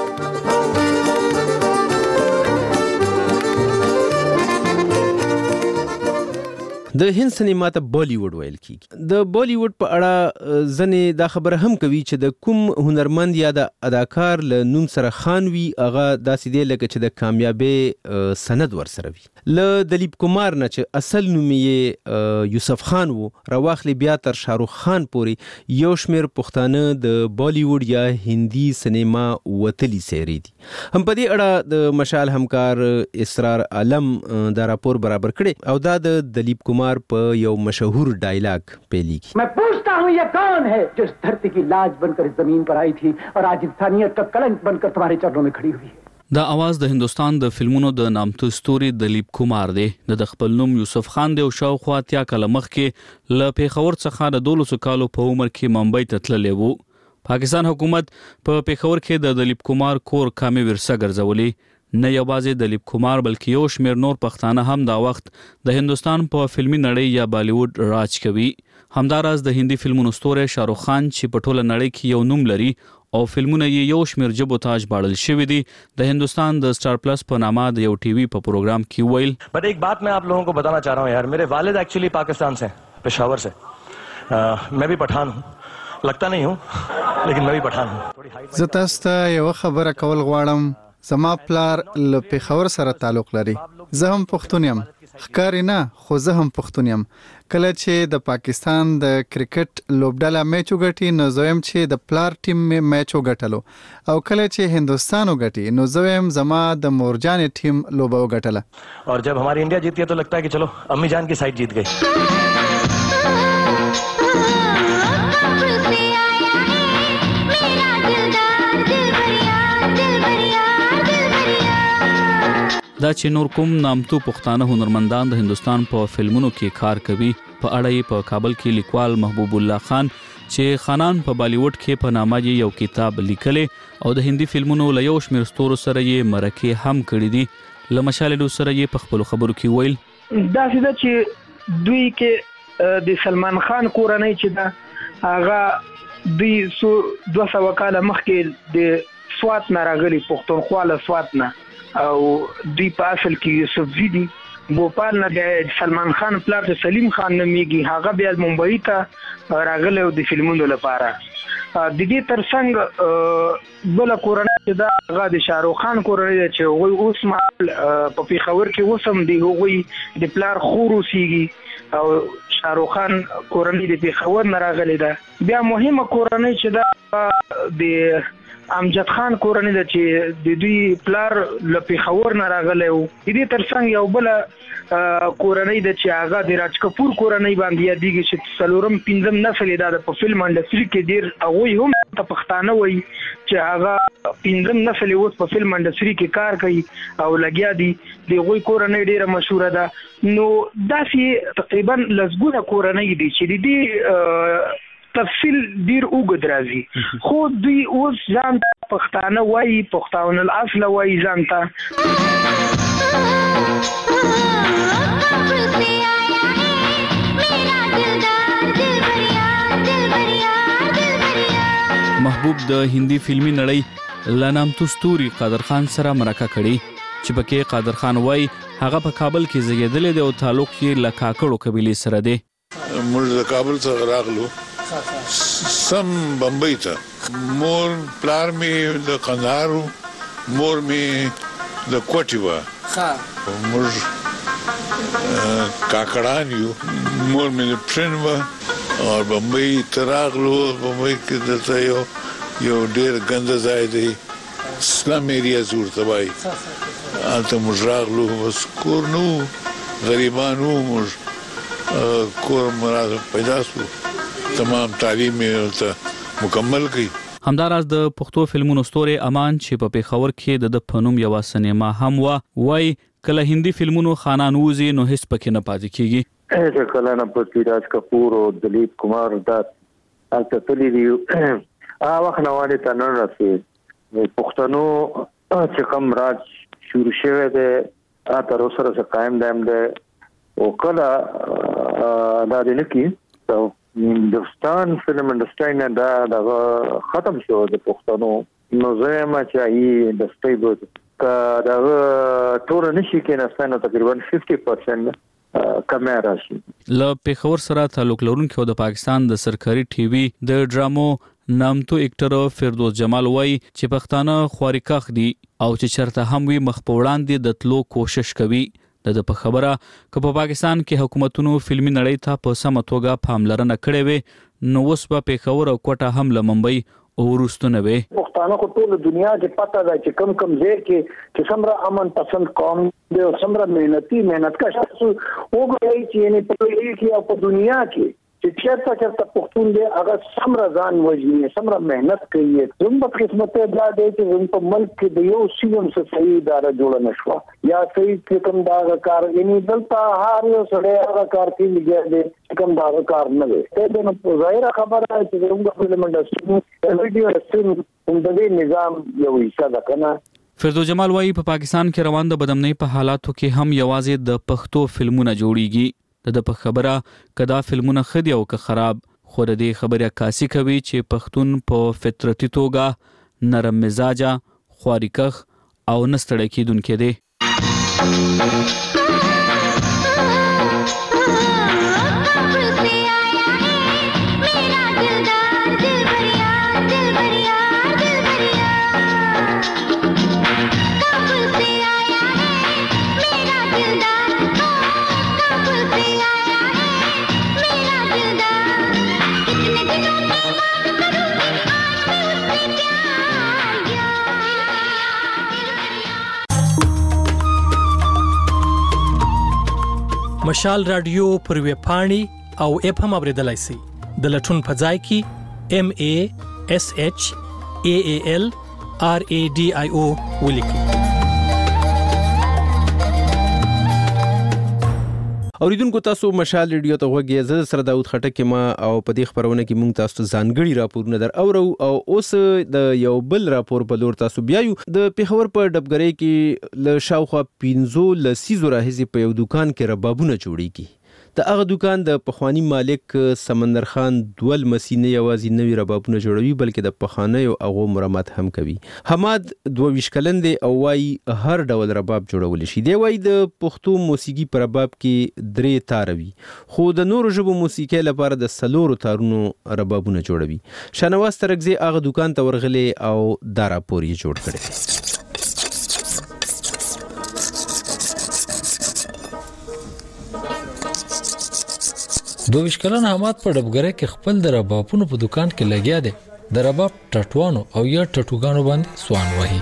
د هند سینما ته بالیوډ ویل کیږي. د بالیوډ په اړه ځنې دا خبره هم کوي چې د کوم هنرمند یا د اداکار له نوم سره خان وي هغه داسې دی لکه چې د کامیابی سند ورسره وي. له دلیپ کمار نه چې اصل نوم یې یوسف خان وو راواخلي بیا تر شاروخ خان پورې یو شمېر پښتانه د بالیوډ یا هندي سینما وتلي سیري دي. هم په دې اړه د مشال همکار اسرار عالم دا راپور برابر کړي او دا د دلیپ کمار په یو مشهور ډایلاګ پیلی کی. मैं पूछता हूँ ये कौन है जो इस धरती की लाज बनकर इस जमीन पर आई थी और आज इंसानियत का कलंक बनकर तुम्हारे चरणों में खड़ी हुई है. دا आवाज د هندستان د فلمونو د نامتو ستوري دلیپ کمار دی. د خپل نوم یوسف خان دی او شاوخوا 80 کاله مخکې له پیښور څخه د 12 کالو په عمر کې ممبئی ته تللی وو. پاکستان حکومت په پیښور کې د دلیپ کمار کور کامې ورسه ګرځولې. نه یوازې دلیپ کمار بلکې یو شمېر نور پښتانه هم دا وخت د هندستان په فلمي نړۍ یا بالیوډ راج کوي. همداراز د هندي فلمونو ستوری شاروخ خان چې په ټوله نړۍ کې یو نوم لري او فلمونه یې یو شمېر ژبو ته ژباړل شوي دي. د هندستان د سٹار پلس په نامه د یو ټي وي په پروګرام کې ویل بٹ ایک بات میں آپ لوگوں کو بتانا چاہ رہا ہوں یار, میرے والد ایکچولی پاکستان سے, پشاور سے. میں بھی پٹھان ہوں, لگتا نہیں ہوں لیکن میں بھی پٹھان ہوں. زه تاسو ته یو خبره کول غواړم. زما پلار له پیښور سره تعلق لري. زه هم پښتون یم. ښکاري نه خو زه هم پښتون یم. کله چې د پاکستان د کرکټ لوبډله میچ وګټي نو زه هم چې د پلار ټیم میچ وګټلو او کله چې هندستان وګټي نو زه هم زما د مورجان ټیم لوبه وګټله. اور جب ہماری انڈیا جیتی ہے تو لگتا ہے کہ چلو امی جان کی سائیڈ جیت گئی. دا چې نور کوم نامتو پښتانه هنرمندان د هندستان په فلمونو کې کار کوي په اړه یې په کابل کې لیکوال محبوب الله خان چې خانان په بالیوډ کې په نامه یو کتاب لیکلی او د هندي فلمونو له یو شمېر ستورو سره یې مرکې هم کړي دي. له مشالډو سره یې په خپلو خبرو کې ویل داسې ده چې دوی کې د سلمان خان کورنۍ چې ده هغه دوی 200 کاله مخکې د سوات نه راغلي, پښتونخوا له سوات نه, او دوی په اصل کې یوسفزي دي. بوپال نه د سلمان خان پلار ته سلیم خان نومیږي. هغه بیا ممبئی ته راغلی د فلمونو لپاره. د دې ترڅنګ بل کورنۍ چې دا هغه د شاروخ خان کورنۍ چې هغوی اوس په پیښور کې اوس هم دی, هغوی د پلار خور اوسیږي او شاروخ خان کورنۍ د پیښور نه راغلی ده. بیا مهمه کورنۍ چې دا د امجد خان کورنۍ ده چې د دوی پلار له پیښور نه راغلی و. د دې ترڅنګ یو بل کورنۍ ده چې هغه د راج کپور کورنۍ باندې یادېږي چې 4-5 نسل یې دا په فلم انډسټري کې ډېر هغوی هم ته پښتانه وایي چې هغه 5 نسل یې اوس په فلم انډسټري کې کار کوي او لګیا دي. د هغوی کورنۍ ډېره مشهوره ده. نو داسې تقریبا لسګونه کورنۍ دي چې د دې تفصیل ډیر اوږد راځي, خو دوی اوس ځان پښتانه وایي, پښتون الاصل وایي ځان ته. محبوب د هندي فلمي نړۍ له نامتو ستوري قادر خان سره مرکه کړي چې پکې قادر خان وایي هغه په کابل کې زیږېدلی دی او تعلق یې له کاکړو قبیلې سره دی. موږ د کابل څخه راغلو سم بمبئی ته. مور پلار می د قندهار, مور می د کوټي و. موږ کاکړان یو. مور می د پرن و او بمبئی ته راغلو. بمبئی کې دلته یو ډېر ګنده ځای دی, سلم ایریا زور ته وایي. هلته موږ راغلو, بس کور نه و, غریبان و. موږ کور مراد پیدا شو, تمام تعلیم یې ورته مکمل کړي. همداراز د پښتو فلمونو ستوري امان چې په پیښور کې د فنوم یو سینما هم وای کله هندي فلمونو خانان وزي نو هیڅ پکې نه پاتې کیږي. ایسه کله نه پتی راج کپور او دلیپ کمار دا البته دی وخت نه وړي ته نه راسي پښتنو چې کوم راج شروع شوه ده تر اوسه سره قائم دائم ده او کله دا د نکی هندوستان فلم انډستری نه دا ختم شو د پښتنو نو زما چې د سټیبل دا ټول نشي کې نه ستنه تقریبا 50% کمه راشي. ل پیښور سره تعلق لرونکو د پاکستان د سرکاري ټي وي د ډرامو نامتو اکټر فردوس جمال وای چې پښتانه خوارکخ دي او چې چرته هم وي مخ په وړاندې د تلو کوشش کوي. د په خبره ک په پاکستان کې حکومتونو فلمي نړۍ ته په سم توګه پاملرنه کړې وي نو اوس په پیښور او کوټه هم له ممبئی او ورستونه وي. پښتانه کو ټول دنیا کې پته ده چې کم ځای کې چې څومره امن پسند قوم دی او څومره مهنت کش وګورئ چې نه په دې کې او په دنیا کې چې چرته پښتون دی هغه څومره ځان وژني څومره مهنت کوي زموږ په قسمت دا دی چې زموږ په ملک کې د یو سیستم څخه صحیح اداره جوړ نشو یا صحیح کوم دا کار یعنی دلته هر یو سره هغه کار کوي چې کوم دا کار نه دی ته نو ظاهر خبره چې زموږ په فلم انډستری ویډیو رسټین هم د نظام یو حصہ ده کنه. فردوس جمال وایي په پاکستان کې روان د بدامنۍ په حالاتو کې هم یوازې د پښتو فلمونه جوړیږي. د په خبره کدا فلمونه خدي او که خراب خو د دې خبره عکاسي کوي چې پښتون په فطرتي توګه نرم مزاجه خوارکخ او نستړی کیدونکې دی. مشال رادیو پر ویب پاڼې او اپ هم اوریدلای شئ. د لټون په ځای کې MASHALRADIO ولیکئ. اوریدونکو تاسو مشال ریډیو ته وګورئ. زه سره داوود خټک ما او په دې خبرونه کې مونږ تاسو ځانګړي راپورونه در اورو او اوس د یو بل راپور په لور تاسو بیايو. د پیښور په ډبګرۍ کې ل شاوخوا 15 لسیزو راهیسې په یو دکان کې ربابونه جوړیږي. د هغه دکان د پخوانی مالک سمندر خان دول مسینه یوازې نوی ربابونه جوړوي بلکې د پخوانی او هغه مرمت هم کوي. حماد 22 کلن دی او وايي هر ډول رباب جوړول شي. دی وايي د پښتو موسیقي پر رباب کې 3 تاروي خو د نورو ژبو موسیقي لپاره د سلورو تارونو ربابونه جوړوي. شنواز ترګزي هغه دکان ته ورغلي او دا راپور یې جوړ کړی. دویش کلن حماد په ډبګره کې خپل د ربابونو په دکان کې لګیا دی. د رباب ټټوانو او یا ټټوګانو باندې سوان وهي.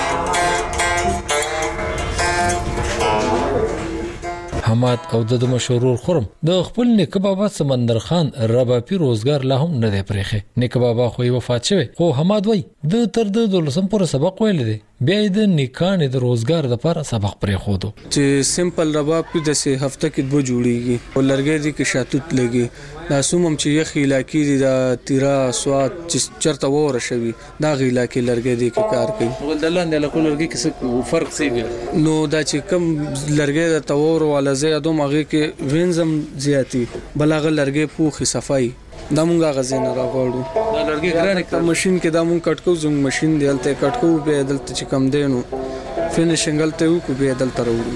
حماد او د مشهور خرم د خپل نیکه بابا سمندر خان ربابي روزګار لا هم نه دی پرېخه. نیکه بابا خو یې وفات شوی خو حماد وای د تر د 12 پورې سبق ویل دی بیا د نیکانې د روزګار لپاره سبق پرې خودو چې سیمپل رباب د سه هفته کې دو جوړیږي او لرګي دي کې شاتوت لګي دا سومم چې یخ علاقې دي د تیرا سواد چې چرته وره شوی دا غی علاقې لرګي دي کې کار کوي ول دلاندې له لرګي کې فرق سیږي نو دا چې کم لرګي د تور ولا زیادو مغه کې وینزم زیاتی بلغه لرګي پوخي صفای دا مونږه غزنه راغړو دا لرګي ګرانه ماشين کې دا مونږ کټکو زنګ ماشين دی الته کټکو به دلته چې کم دینو فینیشنګ الته وکړو به دلته راوړو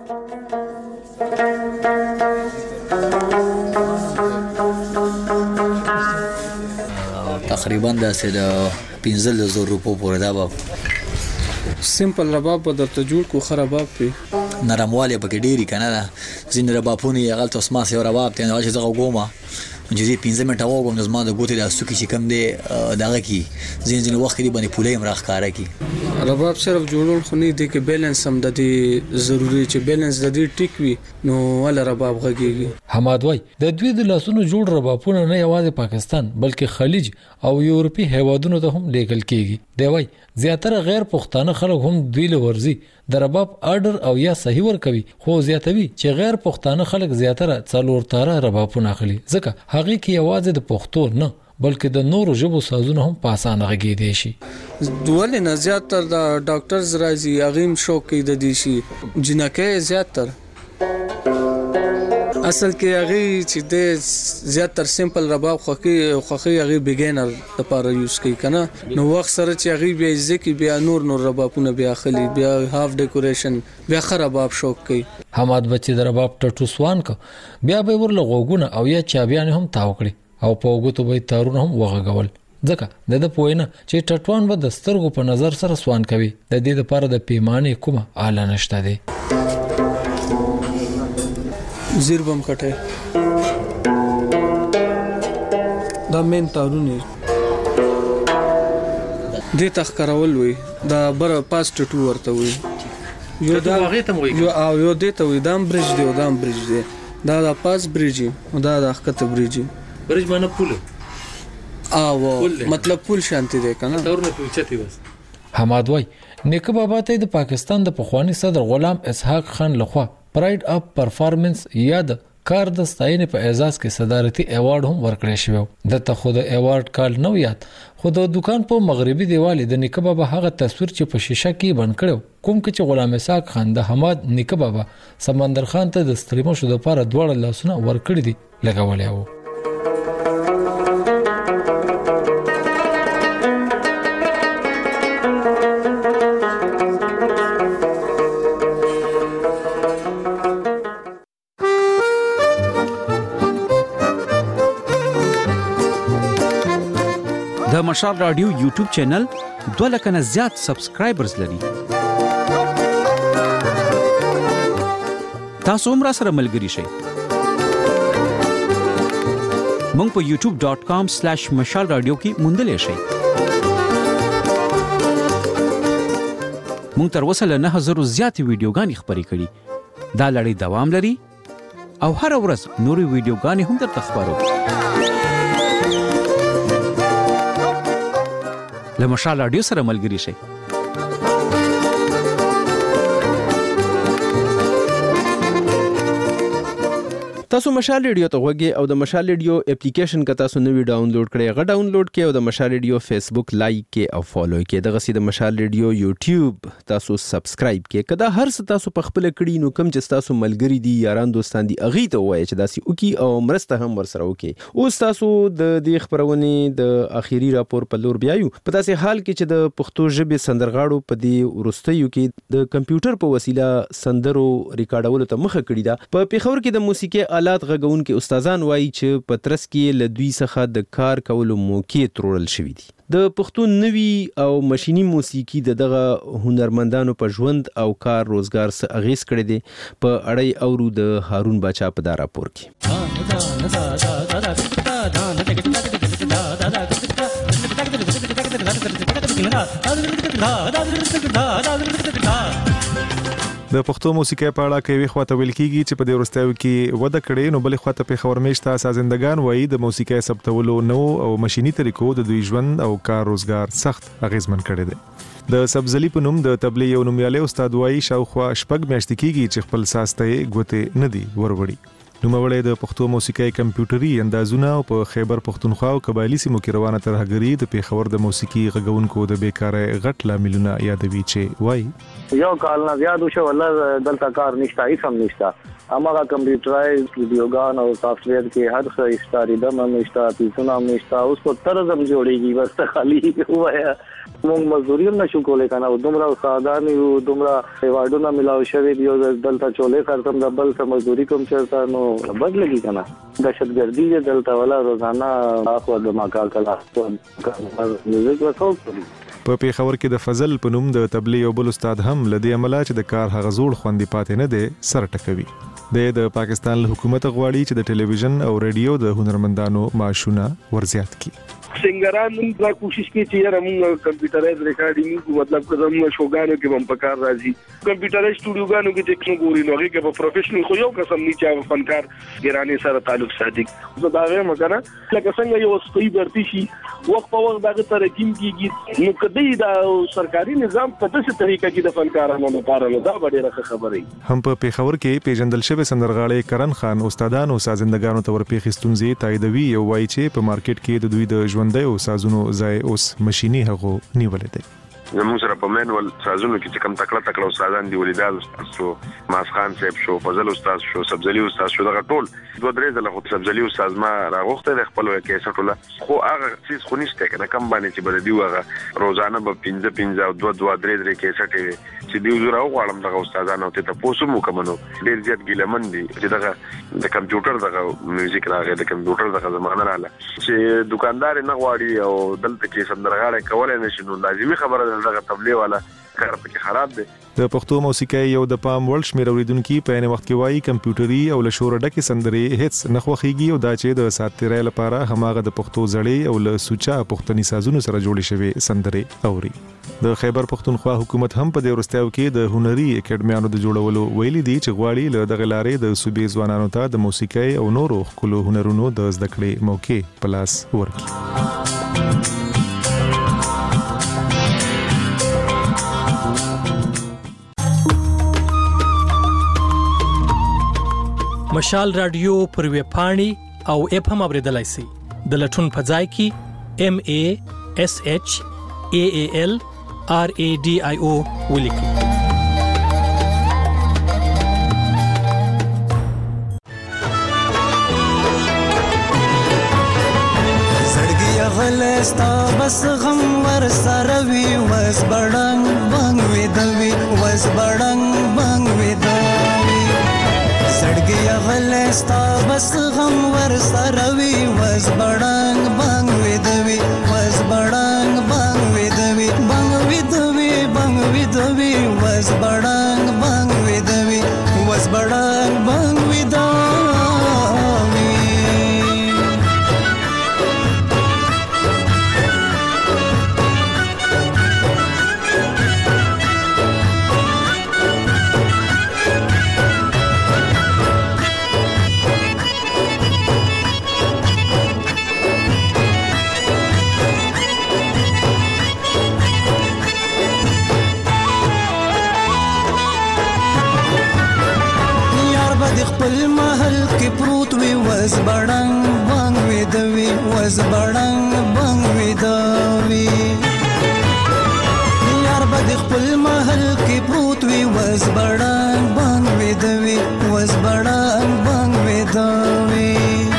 تقریبا دا سه د 15000 روپو پورې دا به سیمپل رباب په درته جوړ کو خراباب په نرمواله پکې ډيري کنه زین ربابونه یغل تاسو ما سه رباب ته نه چې زغه ګوما چې 15 منټه وګورم د زما د ګوتې د استوکي چې کم دی دغه کی ځین وخت دی باندې پولې هم راخاره کی رباب صرف جوړول خو نه دی کې بیلانس هم د دې ضروری چې بیلانس د دې ټیک وي نو ول رباب غږیږي. حماد وای د دوی د لاسونو جوړ ربابونه نه یوازې پاکستان بلکې خلیج او یورپی هیوادونو ته هم لیږل کیږي. دی وای زیاتره غیر پښتانه خلک هم دوی له ورزي د رباب آرډر او یا صحیح ور کوي خو زیاتوي چې غیر پښتانه خلک زیاتره څلور تاره ربابونه اخلي ځکه هغه کې یوازې د پښتو نه بلکې د نورو ژبو سازونه هم په اسانه غږیدي شي. دوله نه زیاتره د ډاکټرز راځي اغیم شوق کې د دې شي جنکه زیاتره اصل کې هغه چې د زیاتره سیمپل رباب خوخي هغه بیګینر لپاره یوز کوي کنه نو وخت سره چې هغه بیا ځکه بیا نور ربابونه بیا خلی بیا هاف ډیکوریشن بیا خراباب شوق کوي. حماد بچی د رباب ټټو سوان کو بیا به ورله غوګونه او یا چابيان هم تاو کړی او په وګتو به تارونه هم وغږول ځکه د پوینه چې ټټوان به د سترګو په نظر سره سوان کوي د دې لپاره د پیمانه کومه اعلی نشته دی. زیر بم کټه دا مین تارونه د تخکرول وي دا بر پاس ټټو ورته وي یو دا هغه ته وي یو د ته وي دام برج دی دام برج دی دا د پاس برج دا د حقته برج برج باندې پول مطلب پول شانتي دی کنه تورنه پوچتي بس. حماد وای نیکه بابا ته د پاکستان د پخوانی صدر غلام اسحاق خان لخوا پرایډ اپ پرفارمنس یا د کار د ستاینې په اعزاز کې صدارتي ایوارډ هم ورکړی شو. د تخود ایوارډ کال نو یاد خو د دکان په مغربي دیوال د نیکه بابا هغه تصویر چې په شیشه کې بند کړو کوم چې غلام اسحاق خان د حماد نیکه بابا سمندر خان ته د ستریمو شو د لپاره دوړ لاسونه ورکړي دي لګولې وو. د مشال رادیو یوټیوب چینل 2 لک نه زیات سبسکرایبرز لري. تاسو هم را سره ملګري شئ. مونږ په youtube.com/mashalradio کې موندلې شئ. مونږ تر اوسه له 9000 زیات ویډیوګانې خبرې کړې. دا لړۍ دوام لري او هر ورځ نورې ویډیوګانې هم درته خبرو. له مشال رادیو سره ملګري شئ. تاسو مشال ریډیو ته وګورئ او د مشال ریډیو اپلیکیشن کا تاسو نوی ډاونلوډ کړئ. غا ډاونلوډ کړئ او د مشال ریډیو فیسبوک لایک کړئ او فالو کړئ. دغه سي د مشال ریډیو یوټیوب تاسو سبسکرایب کړئ. کدا هر څه تاسو په خپل کړي نو کم چې تاسو ملګری دي یاران دوستان دي اغي ته وایي چې داسي وکي او مرسته هم ورسره وکي. اوس تاسو د دې خبرونه د اخیری راپور په لور بیايو. په داسې حال کې چې د پښتو ژبې سندرغاړو په دې ورستیو کې د کمپیوټر په وسیله سندرو ریکارډولو ته مخه کړی دا. په پیښور کې د موسیقي آلات غږون کې استادان وایي چې پترس کې لدوی څخه د کار کولو موقع ترول شوې دي. د پښتون نوي او ماشيني موسیقي دغه هنرمندانو په ژوند او کار روزګار سره اغیز کړی دی. په اړای اورو د هارون باچا په دا راپور کې. د پښتو موسیقي په اړه کوي خواته ویل کیږي چې په دې ورستیو کې وده کړي نو بل خواته په خبرمېشته سازندگان وایي د موسیقي ثبتولو نو او ماشيني طریقو د دوی ژوند او کار روزګار سخت اغیزمن کړي دي. د سبزلی په نوم د تبلیغ یو نومیاله استاد وایي شاوخوا شپږ میاشتې کیږي چې خپل ساسته غوته ندي وروړي. نوموړی د پښتو موسیقي کمپیوټري اندازونه او په خیبر پښتونخوا او قبایلی سیمو کې روانه ترهګری د پیښور د موسیقي غږونکو د بیکاره غټ لاملونه یادوي چې وایي یو کال نه زیات شو ولر دلته کار نشته هیڅ هم نشته. هغه کمپیوټرایز ویډیوګان او سافټویر کې هر څه استاری د منشتا پیسونه نشته. اوس په طرز هم جوړیږي بس خالی وایا موږ مزدوري هم نشو کولای کنه. دومره استادان یو دومره ایوارډونه ملاو شوی دی دلته چولې خرڅم د بل څه مزدوري کوم چرته نو بدلږي کنه. دهشتګردي دلته ولا روزانه اخو د ماکا کلا میوزیک وڅو په پیښور کې د فضل په نوم د تبلیغ یو بل استاد هم لدی عمله چې د کار هغه زوړ خوندې پاتې نه دی سر ټکوي. د پاکستان حکومت غواړي چې د ټلویزیون او ریډیو د هنرمندانو معاشونه ورزیات کړي. سنگران دا کوشش کوي چې یاره موږ کمپیوټرایز ریکارډینګ کو مطلب که زموږ شوګانو کې هم پکار راځي کمپیوټرایز سټوډیوګانو کې چې څنګه ګوري نو هغه په پروفیشنل خو یو قسم نه چې فنکار ګرانې سره تعلق ساتي. زه دا وایم کنه لکه څنګه یو سپی برتی شي وخت په وخت دغه ترقیم کیږي نو کدی دا سرکاري نظام په داسې طریقه کې د فنکارانو لپاره نه دا ډېره خبره هم په پیښور کې پیژندل شوی سندرغاړي کرن خان استادانو سازندګانو تور پیښې ستونزې تاییدوي او وایي چې په مارکیټ کې د دوی د ژوندۍ او سازونو ځای اوس ماشيني هغو نیولې دي. زموږ سره په مینول سازونو کې چې کم تکړه استادان دي ولیدال استاد شو ماس خان صاحب شو فضل استاد شو سبزلی استاد شو دغه ټول دوه درې ځله خو سبزلی استاد ما راغوخته د خپل کیسه ټوله خو هغه چیز خو نشته کنه کم باندې چې بل دی هغه روزانه به 15 او 2 درې کیسه ټي چې دی زرا غواړم دغه استادانو ته تاسو مو کومنو ډیر زیات ګیلمن دي چې دغه د کمپیوټر دغه میوزیک راغی د کمپیوټر دغه زمانه رااله چې دکاندار نه غواړي او دلته کې سندرغاړي کولای نشي نو لازمي خبره ده دغه تبلیغ والا کار پکې خراب دي. د پښتو موسیقي یو د پام ورلد شمیر اوریدونکو په ان وخت کې وایي کمپیوټري او له شور ډکه سندري هیڅ نه خوخيږي او دا چې د ساتیرای لپاره هماغه د پښتو زړې او له سوچا پښتني سازونو سره جوړې شوی سندري اوري. د خیبر پښتونخوا حکومت هم په دې ورستیاو کې د هنري اکیډمیانو د جوړولو ویلي دي چې غواړي له دغه لارې د صوبې ځوانانو ته د موسیقي او نورو خپل هنرونو د زده کړې موقع پلاس ورکړي. مشال رادیو پر ویب پاڼې او اپ هم اوریدلای شئ. د لټون په ځای کې MASHAALRADIO ولیکئ. زړګي غلستا بس غم ور سره وی وس بړنګ بنګ وی دوی وس بړنګ بنګ وی دوی زړګي غلستا بس غم ور سره وی وس بړنګ بنګ وی دوی وس بړنګ بنګ وی دوی بنګ وی دوی بنګ وی دوی وس بړنګ بنګ وی دوی وس بړنګ بنګ وی دوی خپل محل کې پروت وي وز بړنګ بنګ وي دوی وز بړنګ بنګ وي دوی یار بد خپل محل کې پروت وي وز بړنګ بنګ وي دوی وز بړنګ بنګ وي دوی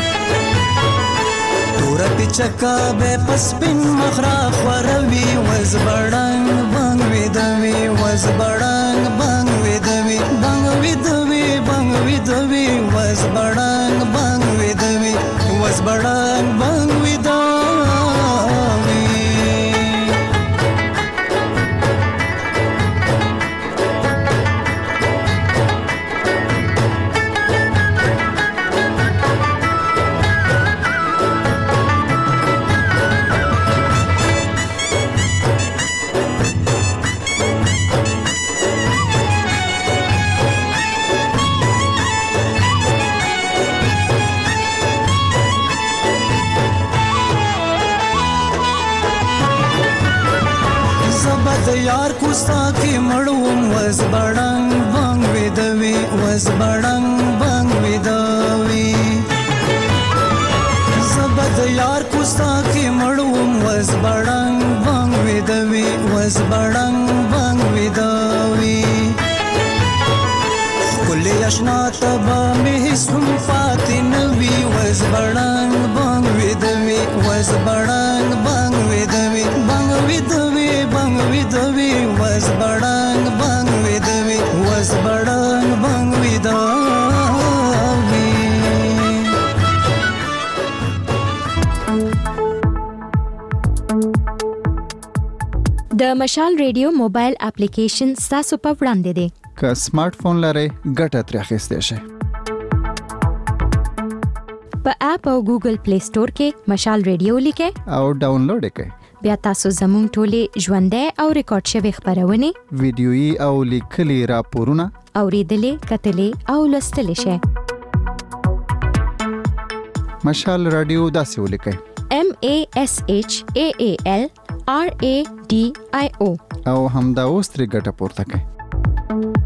تور پچکا به پسپین مخرا خوروي وز بړنګ بنګ وي دوی وز بړنګ بنګ وي دوی بنګ وي دوی بنګ وي دوی وز بړنګ بنګ وي دوی وز بړنګ بنګ وي دوی یار کوستا کې مړوم وز بړنګ بنګ وی دوی وز بړنګ بنګ وی دوی زبد یار کوستا کې مړوم وز بړنګ بنګ وی دوی وز بړنګ بنګ وی دوی کله آشنا تبا مې سم پاتې نوي وز بړنګ بنګ وی دوی وز بړنګ بنګ وی دوی بنګ وی دوی بنګ وی دوی وز بړنګ بنګ وی دوی وز بړنګ بنګ وی دوی د مشال ریډیو موبایل اپلیکیشن تاسو په وړاندې دی. که سمارټ فون لرئ ګټه ترې اخیستی شئ. په اپ او ګوګل پلی سٹور کې مشال ریډیو لیکه او ډاونلوډ کړئ. بیا تاسو زموږ ټولې ژوندۍ او ریکارډ شوی خبرونه ویډیويي او لیکلي راپورونه اوریدلې کتلې او لوستلې شئ. مشال رادیو داسې ولیکئ MASHAAL RADIO او همدا اوس ترې ګټه پورته کړئ.